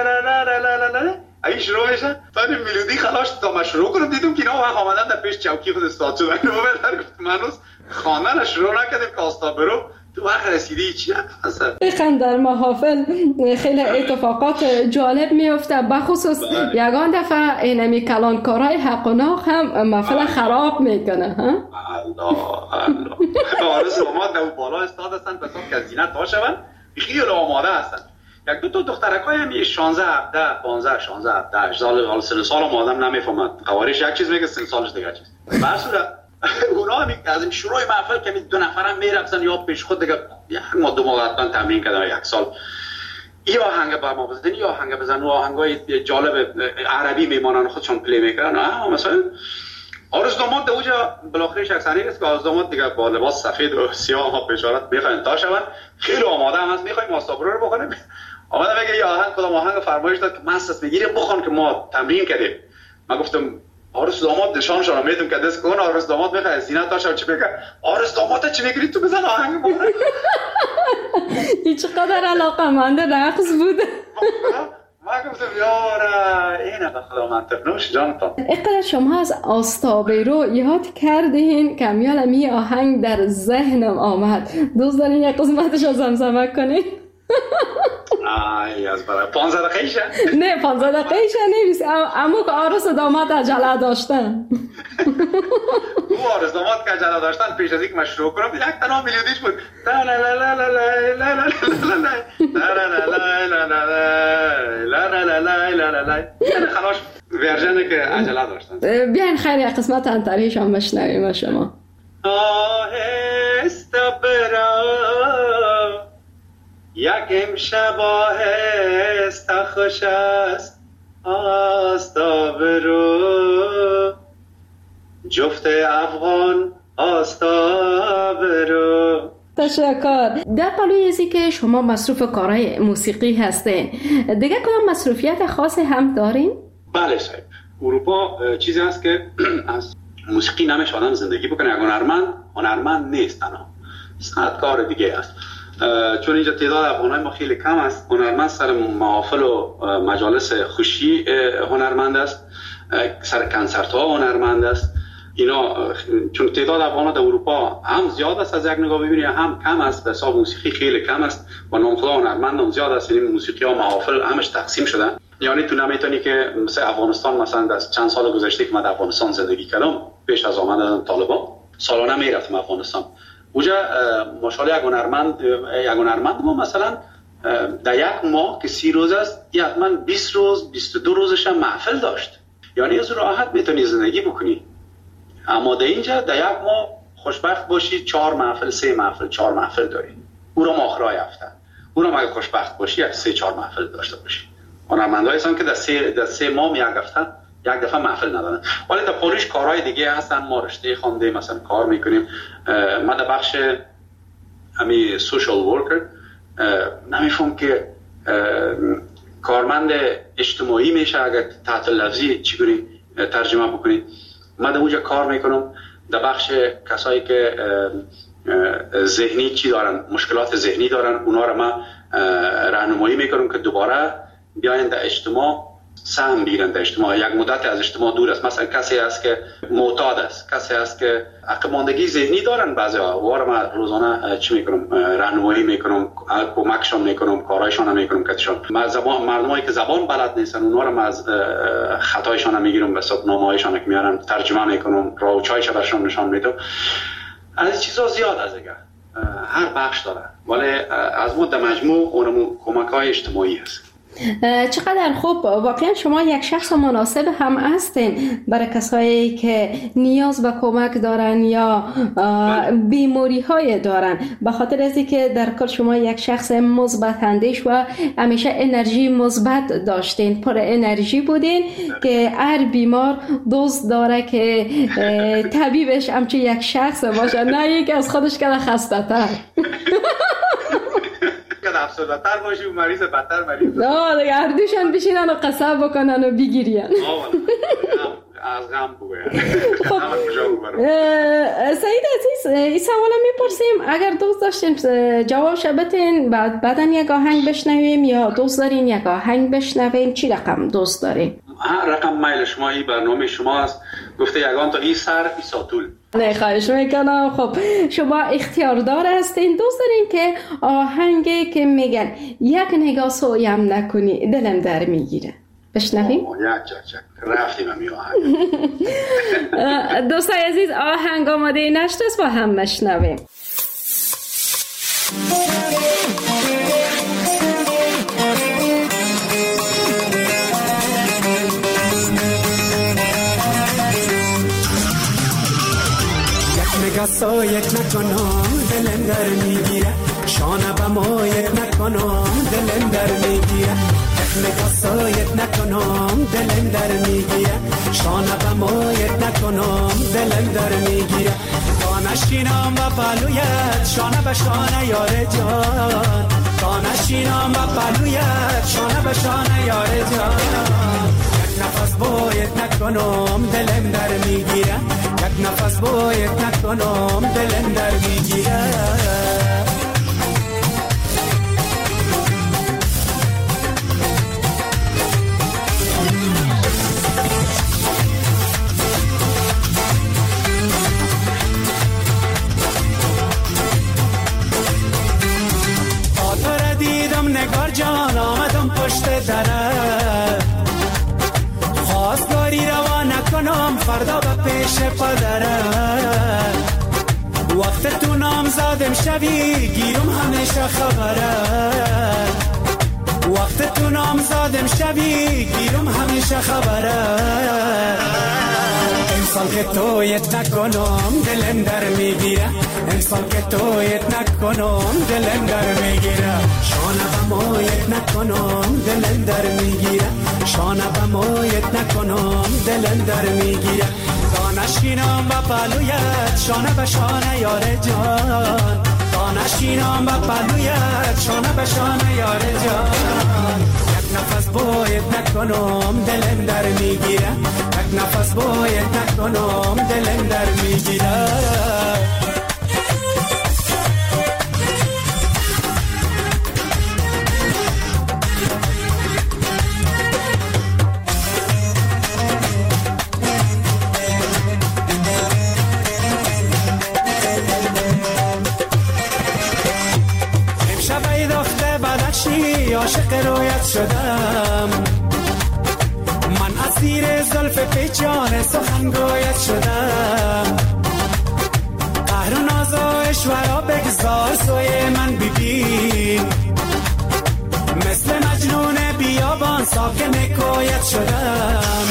این شروع میشه تا این میلودی خلاص تا ما شروع کنم دیدم که اینا وقت آمدن در پیش چوکی خود استاد شدن. گفتم هنوز خواندن شروع نکردیم که آستابرو تو وقت رسیدی چی هست؟ دقیقاً در محافل خیلی اتفاقات جالب میفته، بخصوص یگان دفعه اینمی کلانکارای حق و ناق هم محفل خراب میکنه. الله آرز داماد در بالا استاد هستن بسات که از زینت ها شون خیلی آماده هستن. یک دو تا دخترک های همی 16 17 15 16 17 سال سن سال هم آدم نمیفهمد. قوارش یک چیز میگه سن سالش دیگه چیز. بر صورت اونا هم از این شروع محفل که دو نفرم میرفتن یا پیش خود دیگه ما دو ماه حتما تمرین کردن یک سال یا آهنگ با ما بزنی یا آهنگ بزن و آهنگای جالب عربی میمانن خودشون پلی میکردن. مثلا آرز داماد اوجا بالاخره یک سنی است که آرز داماد دیگه با لباس سفید و سیاه ها پیشارت میخواین تا شون خیلی آماده هم هست میخوایم ماستابرو رو بخونیم. آمده میگه یا آهنگ کدام آهنگ فرمایش داد که مست میگیره بخون که ما تمرین کردیم. من گفتم آرز داماد نشانشون رو میدم که دست کن. آرز داماد میخواد زینت داشت چی بگه آرز داماد چی میگیری تو بزن آهنگ ما. این چقدر علاقه‌مند رقص بوده. من گفتم یاره اینه به خدا منطق نوش جانتان. اقدر شما از آستابرو یاد کردین کمیال می آهنگ در ذهنم آمد. دوست دارین یک قسمتش رو زمزمه کنین؟ آی از برای 15 دقیقه نه 15 دقیقه نیست، اما که آرز داماد عجله داشتن. او آرز داماد که عجله داشتن پیش از اینکه من شروع کنم یک تنها میلیودیش بود لا لا لا لا لا لا لا لا لا لا خلاص ورژنی که عجله داشتن. بیاین خیر یک قسمت انتریش هم بشنویم شما. آهسته برو یک امشب آهسته خوش است آستابرو جفت افغان آستابرو. تشکر. در پلوی ازی که شما مصروف کارهای موسیقی هستین دیگه کدام مصروفیت خاصی هم دارین؟ بله صاحب، اروپا چیزی هست که از موسیقی نمیشه آدم زندگی بکنه. یک هنرمند نیست، تنها صنعتکار دیگه است. چون اینجا تعداد افغانای ما خیلی کم است. هنرمند سر محافل و مجالس خوشی هنرمند است، سر کنسرت ها هنرمند است. اینا چون تعداد افغانا در اروپا هم زیاد است از یک نگاه ببینی هم کم است. به حساب موسیقی خیلی کم است و نامخدا هنرمند هم زیاد است. یعنی موسیقی ها محافل همش تقسیم شدن. یعنی تو نمیتونی که مثل افغانستان مثلا در چند سال گذشته که من در افغانستان زندگی کردم پیش از آمدن طالبان سالانه میرفتم افغانستان. اونجا ماشاءالله یک هنرمند ما مثلا در یک ماه که 30 روز است حتما 20 روز 22 روزش هم محفل داشت. یعنی از راحت میتونی زندگی بکنی. اما در اینجا در یک ماه خوشبخت باشی 4 محفل 3 محفل 4 محفل داری. او رو آخرای هفته او رو اگه خوشبخت باشی 3 4 محفل داشته باشی. هنرمندایی هستن که در 3 ماه یک هفته یک دفعه محفل ندارن. ولی در پاریس کارهای دیگه هستن. ما رشته خوانده مثلا کار میکنیم. ما در بخش همی سوشال ورکر نمیفهم که کارمند اجتماعی میشه اگر تحت لفظی چگونه ترجمه بکنی. من در اونجا کار میکنم در بخش کسایی که ذهنی چی دارن، مشکلات ذهنی دارن، اونا رو من راهنمایی میکنم که دوباره بیاین در اجتماع سهم بگیرن. در اجتماع یک مدت از اجتماع دور است. مثلا کسی هست که معتاد است، کسی هست که عقب‌ماندگی ذهنی دارن، بعضیا وار من روزانه چی میکنم راهنمایی میکنم، کمکشون میکنم، کارایشون میکنم کاتشون. من مردمایی که زبان بلد نیستن اونا رو من از خطایشون میگیرم، به حساب نامه‌هایشون که میارن ترجمه میکنم، راه و چایش براشون نشون میدم. از چیزا زیاد از دیگه هر بخش داره. ولی از مد مجموع اونم کمک‌های اجتماعی است. چقدر خوب. واقعا شما یک شخص مناسب هم هستین برای کسایی که نیاز به کمک دارن یا بیماری های دارن. به خاطر از اینکه در کار شما یک شخص مثبت اندیش و همیشه انرژی مثبت داشتین، پر انرژی بودین که هر بیمار دوست داره که طبیبش همچه یک شخص باشه، نه یک از خودش که خسته تر افسرده‌تر باشی و مریض بدتر مریض. دیگه هر دوشن بشینن و قصب بکنن و بگیرین. از غم بگوین. سعید عزیز، این سوالا میپرسیم اگر دوست داشتین جوابش بتین بعداً یک آهنگ بشنویم یا دوست دارین یک آهنگ بشنویم، چی رقم دوست دارین؟ رقم میل شما این برنامه شما است. گفته یگان تا این سر ای ساتول. نه خواهش میکنم. خب شما اختیاردار هستین، دوست دارین که آهنگی که میگن یک نگاه سویم نکنی دلم در میگیره بشنویم؟ یک رفتیم همی آهنگ. دوستای عزیز آهنگ آماده نشته است با هم بشنویم. نگاه سایت نکنم دلم در میگیره، شانه به مایت نکنم دلم در میگیره. نگاه سایت نکنم دلم در میگیره، شانه به مایت نکنم دلم در میگیره. تا نشینم و پلویت شانه به شانه یار جان، تا نشینم و پلویت شانه به شانه یار جان. یک نفس باید نکنم دلم در میگیره، یک نفس باید نکنم دلم در میگیره. آتر دیدم نگار جان آمدم پشت درت، خواستگاری روا نکنم فردا به پیش پدرت. وقت تو نام زادم شوی گیرم همیشه خبرت، وقت تو نام زادم شوی گیرم همیشه خبرت. امسال که تویت نکنم دلم در میگیره، امسال که تویت نکنم دلم در میگیره. شانه به مایت نکنم دلم در میگیره، شانه به مایت نکنم دلم در میگیره. تا نشینم به پلویت شانه به شانه یار جان، تا نشینم به پلویت شانه به شانه یار جان. یک نفس باید نکنم دلم در میگیره، یک نفس باید نکنم دلم در میگیره. عاشق رویت شدم من، اسیر زلف پیچان سخنگویت شدم. قهر و ناز و اشورا بگذار سوی من ببین، مثل مجنون بیابان ساکن کویت شدم.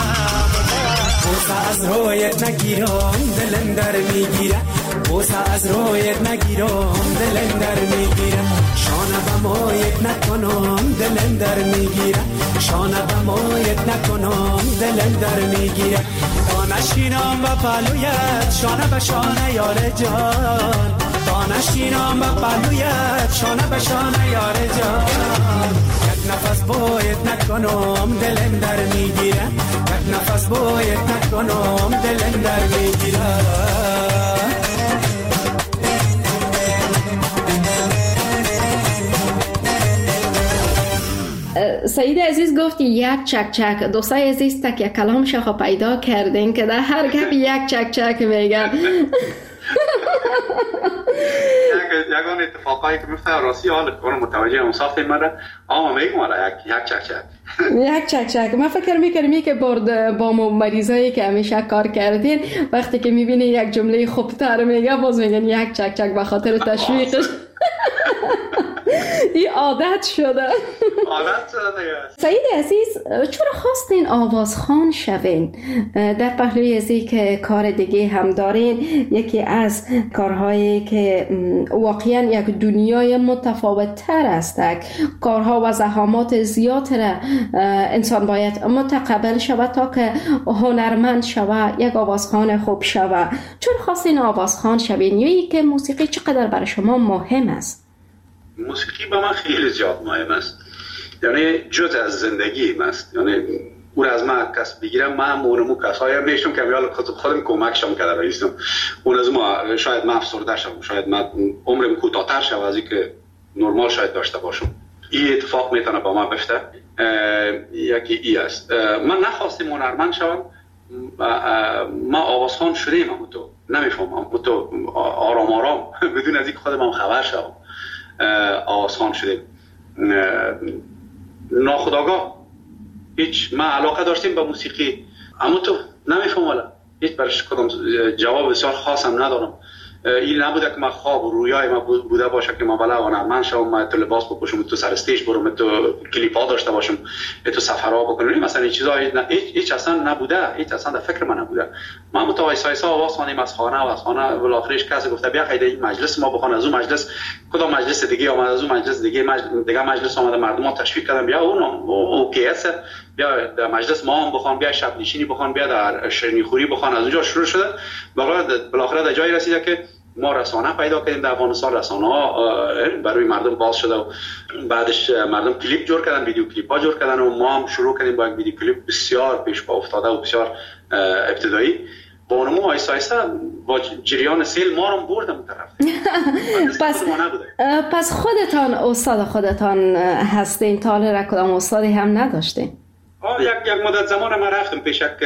بوسه از رویت نگیرم دلم در میگیره، بوسه از رویت نگیرم دلم در میگیره. شانه به مایت نکنم دلم در میگیره، شانه به مایت نکنم دلم در میگیره. تا نشینم و پلویت شانه به شانه یار جان، تا نشینم و پلویت شانه به شانه یار جان. یک نفس باید نکنم دلم در میگیره، یک نفس باید نکنم دلم در میگیره. سعید عزیز گفتی یک چک چک. دوستای عزیز تک یک کلام شخو پیدا کردین که در هر گپ یک چک چک میگن. یگان اتفاقایی که میفته راستی حال کنم متوجه هم صافت مره اما میگم والا یک چک چک یک چک چک. من فکر میکنم که برد با مریضایی که همیشه کار کردین وقتی که میبینی یک جمله خوبتر میگه باز میگن یک چک چک به خاطر تشویقش. این عادت شده. سعید عزیز چرا خواستین آوازخوان شوین؟ در پهلوی ازی که کار دیگه هم دارین، یکی از کارهایی که واقعا یک دنیای متفاوت تر است، کارها و زحمات زیاد را انسان باید متقبل شود تا که هنرمند شود، یک آوازخوان خوب شود. چرا خواستین آوازخوان شوین؟ یا که موسیقی چقدر برای شما مهم است؟ موسیقی به من خیلی زیاد مهم است، یعنی جز از زندگی است. یعنی او از من کس بگیرم من مونمو کسایی هم نیستم که بیال خودم کمکشم کرده رایستم. اون از ما شاید من افسرده شم، شاید من عمرم کوتاه‌تر شد از اینکه نرمال شاید داشته باشم. این اتفاق میتونه با من بفته. یکی ای است. من نخواستم هنرمند شوم، ما آوازخوان شدیم. نمیفهمم. تو آرام آرام بدون از اینکه خودم خبر شدم آسان شده. ناخودآگاه هیچ ما علاقه داشتیم به موسیقی، اما تو نمیفهمم هیچ برش کدام جواب بسیار خاصم ندارم. این نبوده که من خواب و رویای من بوده باشه که من بله من شام من تو لباس بپوشم، تو سر استیج برم، تو کلیپا داشته باشم، تو سفرها بکنم. مثلا این چیزا هیچ اصلا نبوده، هیچ اصلا در فکر من نبوده. من متوسط آواز خوانیم از خانه بالاخرش کسی گفته بیا خیلی این مجلس ما بخوان، از اون مجلس کدام مجلس دیگه اومد، از اون مجلس دیگه مجلس اومد، مردم ها تشویق کردن بیا اون اوکی است، بیا در مجلس ما هم بخوان، بیا شب نشینی بخوان، بیا در شیرینی خوری بخوان. از اونجا شروع شده بالاخره در جایی رسیده که ما رسانه پیدا کردیم در افغانستان. رسانه ها برای مردم باز شده و بعدش مردم کلیپ جور کردن، ویدیو کلیپ ها جور کردن و ما هم شروع کردیم با یک ویدیو کلیپ بسیار پیش پا افتاده و بسیار ابتدایی. با نمو آیسته با جریان سیل ما رو بردم طرف. پس خودتان استاد خودتان هستین؟ تا حالا کدام استادی هم نداشتین؟ یک مدت زمان من رفتم پیش یک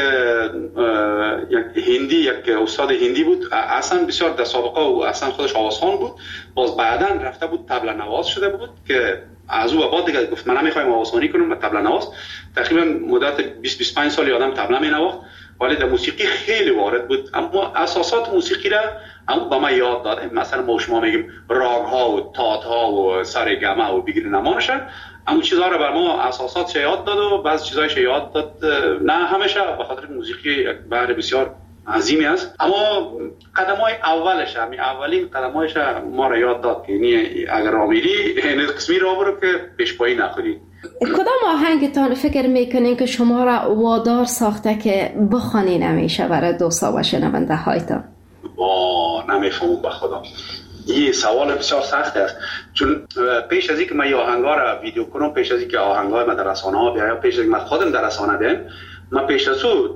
هندی، یک استاد هندی بود، اصلا بسیار در سابقه و اصلا خودش آوازخوان بود. باز بعداً رفته بود طبله نواز شده بود که از او بعد دیگه گفت من نمیخوایم آوازخوانی کنم، من طبله نواز. تقریبا مدت 20-25 سال آدم طبله مینواخت، ولی در موسیقی خیلی وارد بود. اما اساسات موسیقی را اما با ما یاد داده. مثلا ما شما میگیم راگ ها و تات ها و سارگامه و بگیر نمانشن، اما چیزها را بر ما اساسات یاد داد و بعضی چیزایش یاد داد. نه همیشه، به خاطر موسیقی یک بحر بسیار عظیمی است، اما قدم‌های اولش، اولین قدم‌هایش ما را یاد داد که اگر آمیری این قسمی را برو که پیشپایی نخوری. کدام آهنگتان فکر میکنین که شما را وادار ساخته که بخوانین همیشه برای دوستا و شنونده هایتان؟ نمیفهمم به خدا. این سوال بسیار سخت است، چون پیش از اینکه من این آهنگا را ویدیو کنم، پیش از اینکه آهنگای من در رسانه ها بیایم، پیش از اینکه من خودم در رسانه بیایم، من پیش از او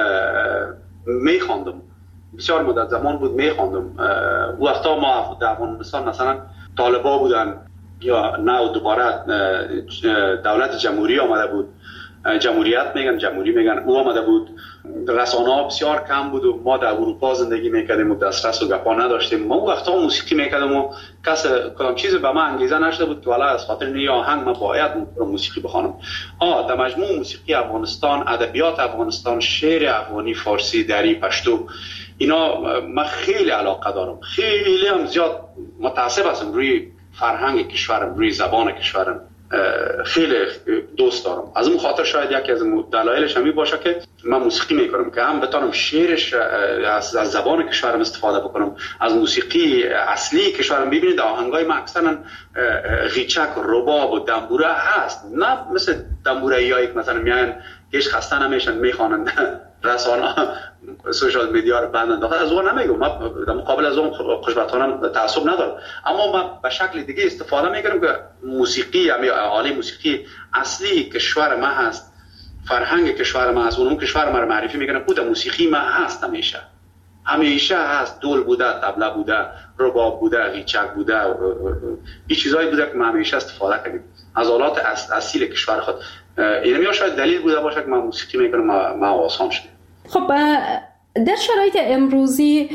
میخواندم. بسیار مدت زمان بود میخواندم. وقتا ما در افغانستان مثلا طالبا بودن یا نه دوباره دولت جمهوری آمده بود، جمهوریت میگن، جمهوری میگن، او آمده بود. رسانه ها بسیار کم بود و ما در اروپا زندگی میکردیم و دسترس و گپا نداشتیم. ما وقتا موسیقی میکردم و کس کدام چیز به من انگیزه نشده بود که والا از خاطر این آهنگ من باید موسیقی بخوانم. در مجموع موسیقی افغانستان، ادبیات افغانستان، شعر افغانی، فارسی، دری، پشتو، اینا من خیلی علاقه دارم. خیلی هم زیاد متعصب هستم روی فرهنگ کشورم، روی زبان کشورم. خیلی دوست دارم. از اون خاطر شاید یکی از دلایلش همین باشه که من موسیقی میکنم که هم بتونم شعرش از زبان کشورم استفاده بکنم، از موسیقی اصلی کشورم. ببینید آهنگای من اکثرا غیچک، رباب و دنبوره هست، نه مثل دنبوره‌ایایی که مثلا میان هیچ خسته نمیشن میخوانند رسانه سوشال میدیا رو بند انداخته. از اون نمیگم، من در مقابل از اون خوشبختانه تعصب ندارم، اما من به شکل دیگه استفاده میکنم که موسیقی یا آله موسیقی اصلی کشور ما هست، فرهنگ کشور ما هست، اون کشور ما رو معرفی میکنم. بود موسیقی ما هست، همیشه هست. دول بوده، طبله بوده، رباب بوده، غیچک بوده، این چیزایی بوده که ما همیشه استفاده کردیم از آلات اصیل کشور خود. اینم شاید دلیل بوده باشه که من موسیقی میکنم، ما آسان شده. خب در شرایط امروزی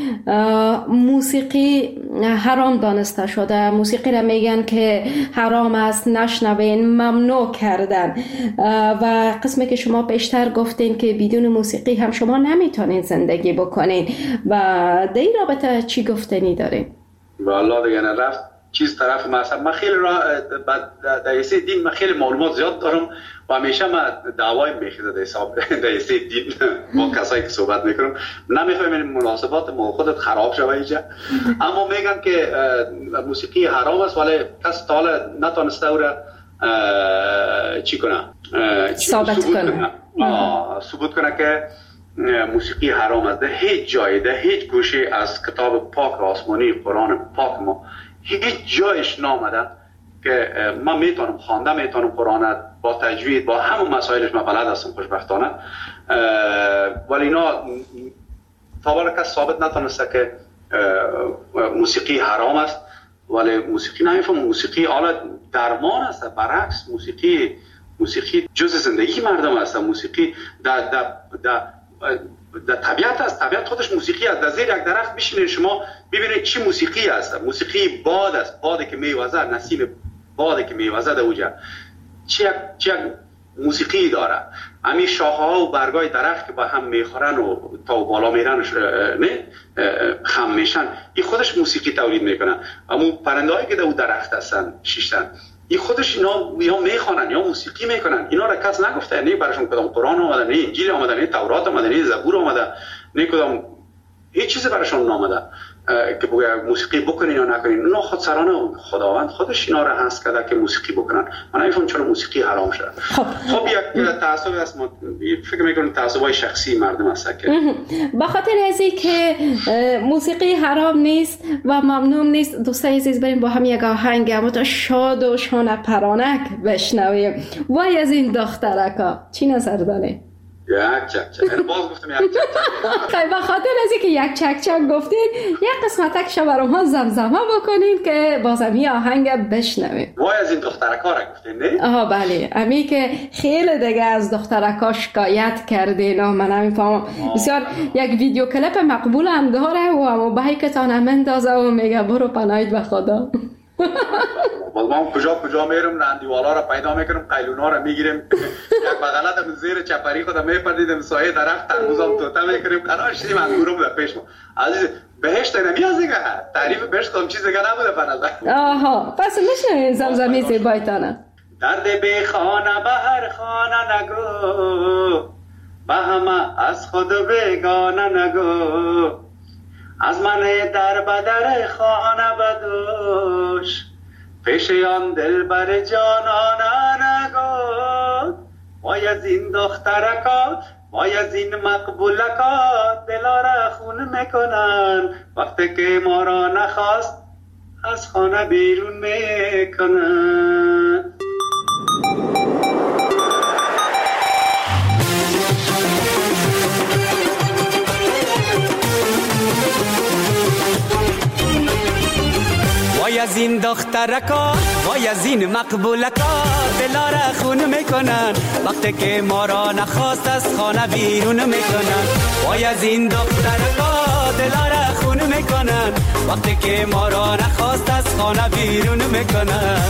موسیقی حرام دانسته شده. موسیقی را میگن که حرام است، نشنوین، ممنوع کردن. و قسمی که شما بیشتر گفتین که بدون موسیقی هم شما نمیتونین زندگی بکنین، و در این رابطه چی گفتنی دارین؟ والله دیگه رفت چیز طرف من خیلی در ایسه دین من خیلی معلومات زیاد دارم و همیشه من دعوای میخیزه در ایسه دین با کسایی که صحبت میکنم. نمیخوایم این مناسبات ما خودت خراب شوه اینجا، اما میگن که موسیقی حرام است، ولی کس تا حالا نتونسته او را چی کنه؟ ثبوت کنه که موسیقی حرام است. در هیچ جای، در هیچ گوشه از کتاب پاک آسمانی قرآن پاک ما هیچ جایش نامده که من میتونم خوانده، میتونم قرآن با تجوید با همون مسائلش من بلد هستم خوشبختانه، ولی اینا تا کس ثابت نتونسته که موسیقی حرام است. ولی موسیقی نمیفهم، موسیقی حالا درمان است. برعکس موسیقی جزء زندگی مردم است. موسیقی در در طبیعت است. طبیعت خودش موسیقی است. در زیر یک درخت بشینید شما ببینید چی موسیقی است. موسیقی باد است، بادی که میوزه، نسیم بادی که میوزه در اوجا چه موسیقی داره. همین شاخه‌ها و برگای درخت که با هم میخورن و تا بالا میرن نه خم میشن، این خودش موسیقی تولید میکنن. اما پرنده‌هایی که در اون درخت هستن شیشتن، این خودش اینا یا میخوانن یا موسیقی میکنن. اینا را کس نگفته، نه براشون کدام قرآن اومده، نه انجیل اومده، نه تورات اومده، نه زبور اومده، نه کدام هیچ چیزی براشون نامده که بگه موسیقی بکنین یا نکنین. اونا خودسرانه خداوند خودش اینا را هست کرده که موسیقی بکنن. من نمیفهم چرا موسیقی حرام شده. خب یک تعصب است، فکر میکنم تعصبای شخصی مردم است که به خاطر ازی که موسیقی حرام نیست و ممنوع نیست، دوستای عزیز بریم با هم یک آهنگ اما شاد و شانه پرانک بشنویم. وای از این دخترکا، چی نظر داره؟ یک چک چک. باز گفتم یک چک چک. خیلی به خاطر ازی که یک چک چک گفتین، یک قسمتک شبرم ها زمزمه بکنین که بازم این آهنگ بشنویم. وای از این دخترکا را گفتین نه؟ بله، امی که خیلی دیگه از دخترکا شکایت کردین و من نمیفهمم. بسیار یک ویدیو کلیپ مقبول هم داره و همو بهی که تانم اندازه و میگه برو پناهید به خدا. ما کجا میرم راندیوالا را پیدا میکنم، قیلونا را میگیریم، یک بغلت زیر چپری خودم میپردیدم، سایه درخت تربوزم توته میکنیم، قرار شدیم انگورم در پیش ما. عزیز بهشت نمیاد دیگه، تعریف بهشت کم چیز دیگه نبوده فرازه. آها، پس میشنویم زمزمه زیبایتانه. درد بی خانه به هر خانه نگو، به همه از خود بیگانه نگو، از من در بدر خانه بدوش، پیش آن دل بر جانانه نگو. وای از این دخترکا، وای از این مقبولکا، دلا را خون میکنن، وقتی که ما را نخواست از خانه بیرون میکنن. وای از این دخترکا، وای از این مقبولکا، دلا را خون میکنن، وقتی که ما را نخواست از خانه بیرون میکنن. وای از این دخترکا، دلا را خون میکنن، وقتی که ما را نخواست از خانه بیرون میکنن.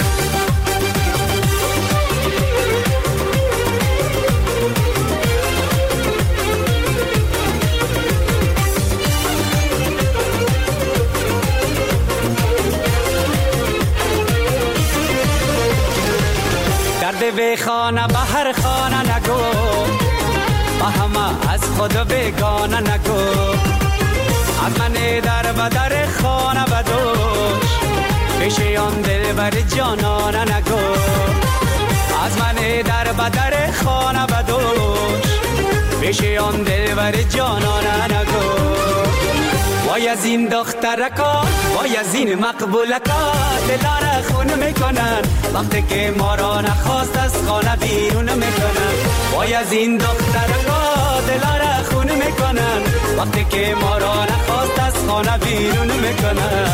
درد به خانه به هر خانه نگو، با همه از خود بیگانه نگو، از من در بدر خانه بدوش، پیش آن دل بر جانانه نگو، از من در بدر خانه بدوش، پیش آن دل بر جانانه نگو. وای از این دخترکا، وای از این مقبولکا، دلا را خون میکنن، وقتی که ما را نخواست از خانه بیرون میکنن. وای از این دخترکا، دلا را خون میکنن، وقتی که ما را نخواست از خانه بیرون میکنن.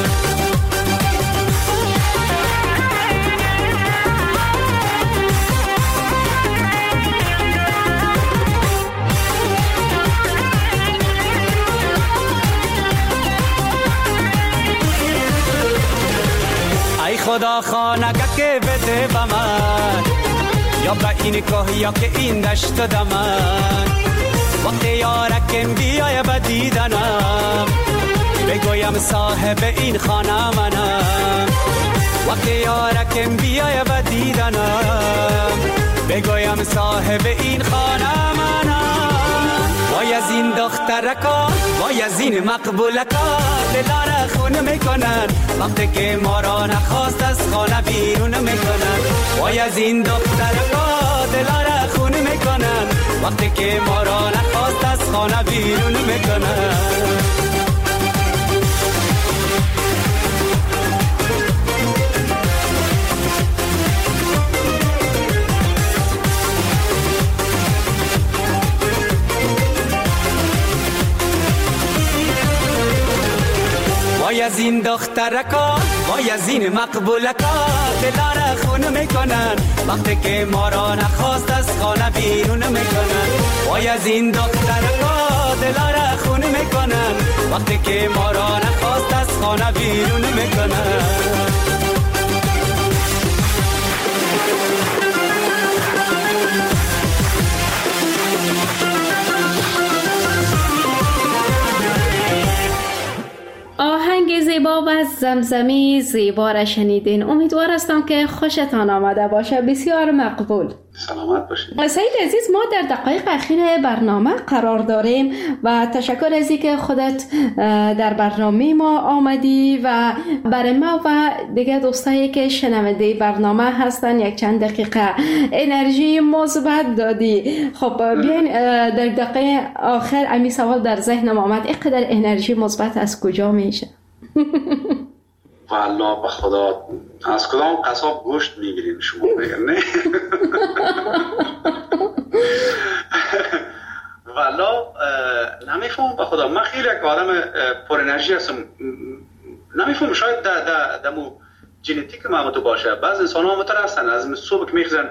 خدا خانگه که بده به من، یا به این کوه یا که این دشت دمن، وقتی یارکم بیای به دیدنم، بگویم صاحب این خانه منم. وقتی یارکم بیای به دیدنم، بگویم صاحب این خانه منم. وای از این دخترکا، وای از این مقبولکا، دلا را خون میکنن، وقتی که ما را نخواست از خانه بیرون میکنن. وای از این دخترکا، دلا را خون میکنن، وقتی که ما را نخواست از خانه بیرون میکنن. وای از این دخترکا، وای از این مقبولکا، دلا را خون میکنن، وقتی که ما را نخواست از خانه بیرون میکنن. وای از این دخترها دلاره خون میکنن وقتی که ما را نخواست از خانه بیرون میکنن. آهنگ زیبا و زمزمی زیبا را شنیدین. امیدوار هستم که خوشتان آمده باشه. بسیار مقبول. سلامت باشید. سعید عزیز، ما در دقایق اخیر برنامه قرار داریم و تشکر از اینکه خودت در برنامه ما آمدی و برای ما و دیگه دوستایی که شنونده برنامه هستن یک چند دقیقه انرژی مثبت دادی. خب بیاین در دقیقه آخر امی سوال در ذهنم آمد، اینقدر انرژی مثبت از کجا میشه؟ والله به خدا از کدام قصاب گوشت میگیرین شما بگن نه؟ والله نمیفهم به خدا. من خیلی یک آدم پر انرژی هستم. نمیفهم شاید دمو ژنتیک من تو باشه. بعض انسان ها متر هستن از صبح که میخزن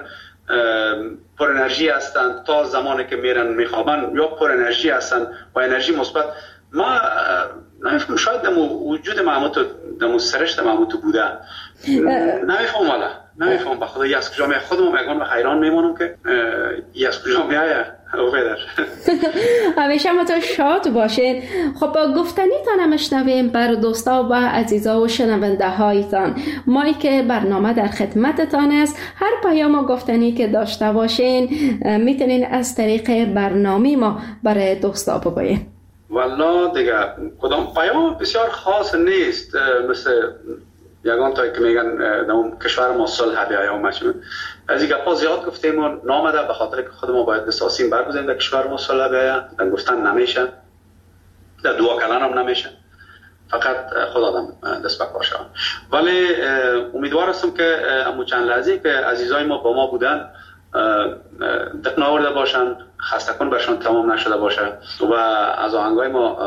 پر انرژی هستن تا زمانی که میرن میخوابن یا پر انرژی هستن و انرژی مثبت. ما نمیفهم شاید دمو وجود معموت دمو سرشت معموت بوده. نمیفهم والا نمیفهم به خدا. از کجا میاد خودم میگم به حیران میمونم که از کجا میاد او بدر. همیشه ما تو شاد باشین. خب گفتنی تان مشنویم بر دوستا و عزیزا و شنونده هایتان. مایی که برنامه در خدمتتان است. هر پیام و گفتنی که داشته باشین میتونین از طریق برنامه ما برای دوستا بگوین. والله دیگه کدام پیام بسیار خاص نیست، مثل یگان تا که میگن در کشور ما صلح بیایم ماشون از این گپا زیاد گفتیم و نامده به خاطر که خود ما باید دساسیم برگزاریم در کشور ما صلح بیایم. گفتن نمیشه، در دعا کردن هم نمیشه، فقط خود آدم دست به کار شود. ولی امیدوار هستم که امو چند لحظه که عزیزای ما با ما بودن دق نآورده باشن، خستگان برشان تمام نشده باشه و از آهنگای ما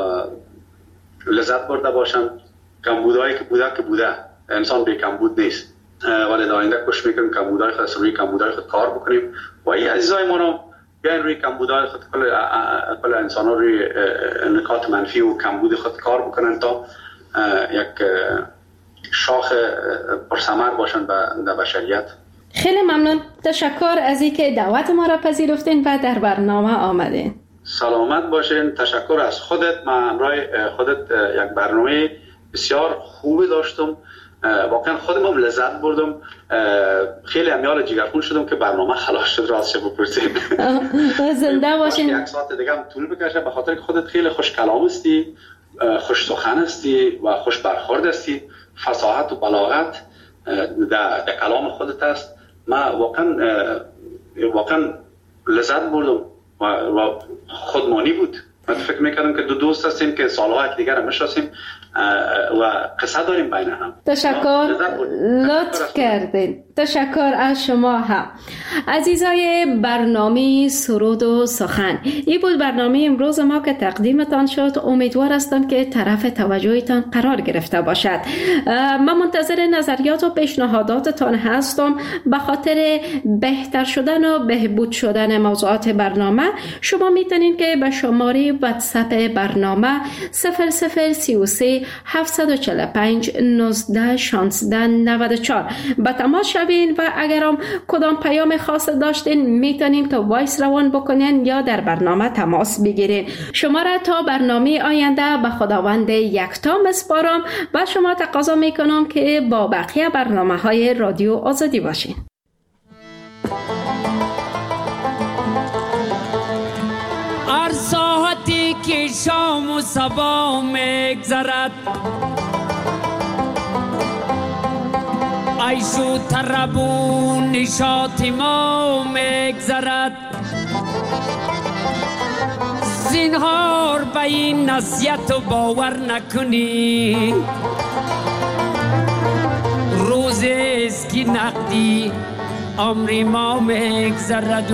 لذت برده باشن. کمبودایی که بوده انسان بی کمبود نیست، ولی در آینده کوشش میکنیم کمبودای خود روی کمبودای خود کار بکنیم و این عزیزای ما رو بیاین روی کمبودای خود کل انسان ها روی نکات منفی و کمبود خود کار بکنن تا یک شاخ پرثمر باشن در بشریت. خیلی ممنون. تشکر از اینکه دعوت ما را پذیرفتین و در برنامه آمدین. سلامت باشین. تشکر از خودت. من همراه خودت یک برنامه بسیار خوبی داشتم. واقعا خودم هم لذت بردم. خیلی امیال جگرخون شدم که برنامه خلاص شد راستش بپرسیم. زنده باشین. یک ساعت دیگه هم طول بکشه به خاطر که خودت خیلی خوش کلام هستی، خوش سخن هستی و خوش برخورد هستی. فصاحت و بلاغت در کلام خودت است. من واقعا لذت بردم و خودمانی بود. من فکر میکردم که دو دوست هستیم که سالها یکدیگر رو میشناسیم و قصه داریم بین هم. تشکر، لطف کردین. تشکر از شما هم. عزیزای برنامه سرود و سخن، این بود برنامه امروز ما که تقدیمتان شد. امیدوار هستم که طرف توجهتان قرار گرفته باشد. من منتظر نظریات و پیشنهاداتتان هستم. به خاطر بهتر شدن و بهبود شدن موضوعات برنامه شما میتونین که به شماره واتساپ برنامه 0033 745 19 16 94 به تماس شوین و اگرم کدام پیام خاص داشتین میتونین که وایس روان بکنین یا در برنامه تماس بگیرین. شما را تا برنامه آینده به خداوند یکتا میسپارم و شما تقاضا میکنم که با بقیه برنامه‌های رادیو آزادی باشین. هر ساعتی که شام و صبا میگذرد عیش و طرب و نشاط ما میگذرد، زینهار به این نصیحت و باور نکنی، روزی است که نقدی عمر ما میگذرد.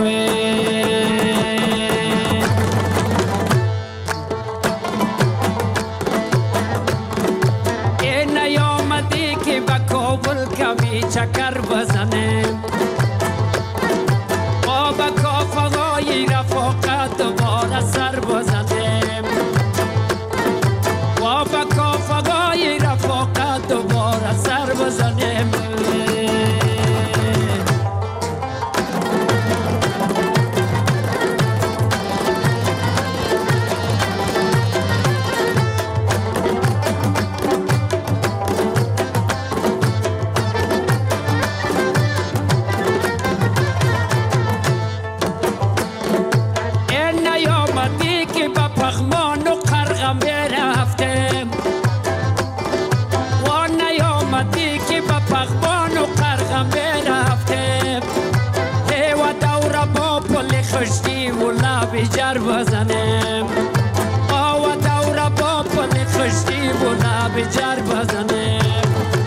نیامدی که به کابل کمی چکر بزنیم، ما به کافه های رفاقت بزنیم. جر بزنیم آوا دورا با پل خشتی بولا بجر بزنیم.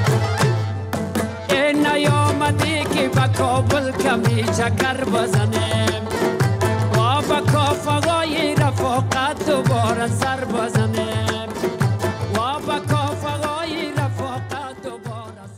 این نیامدی که با کابل کمی چکر بزنیم.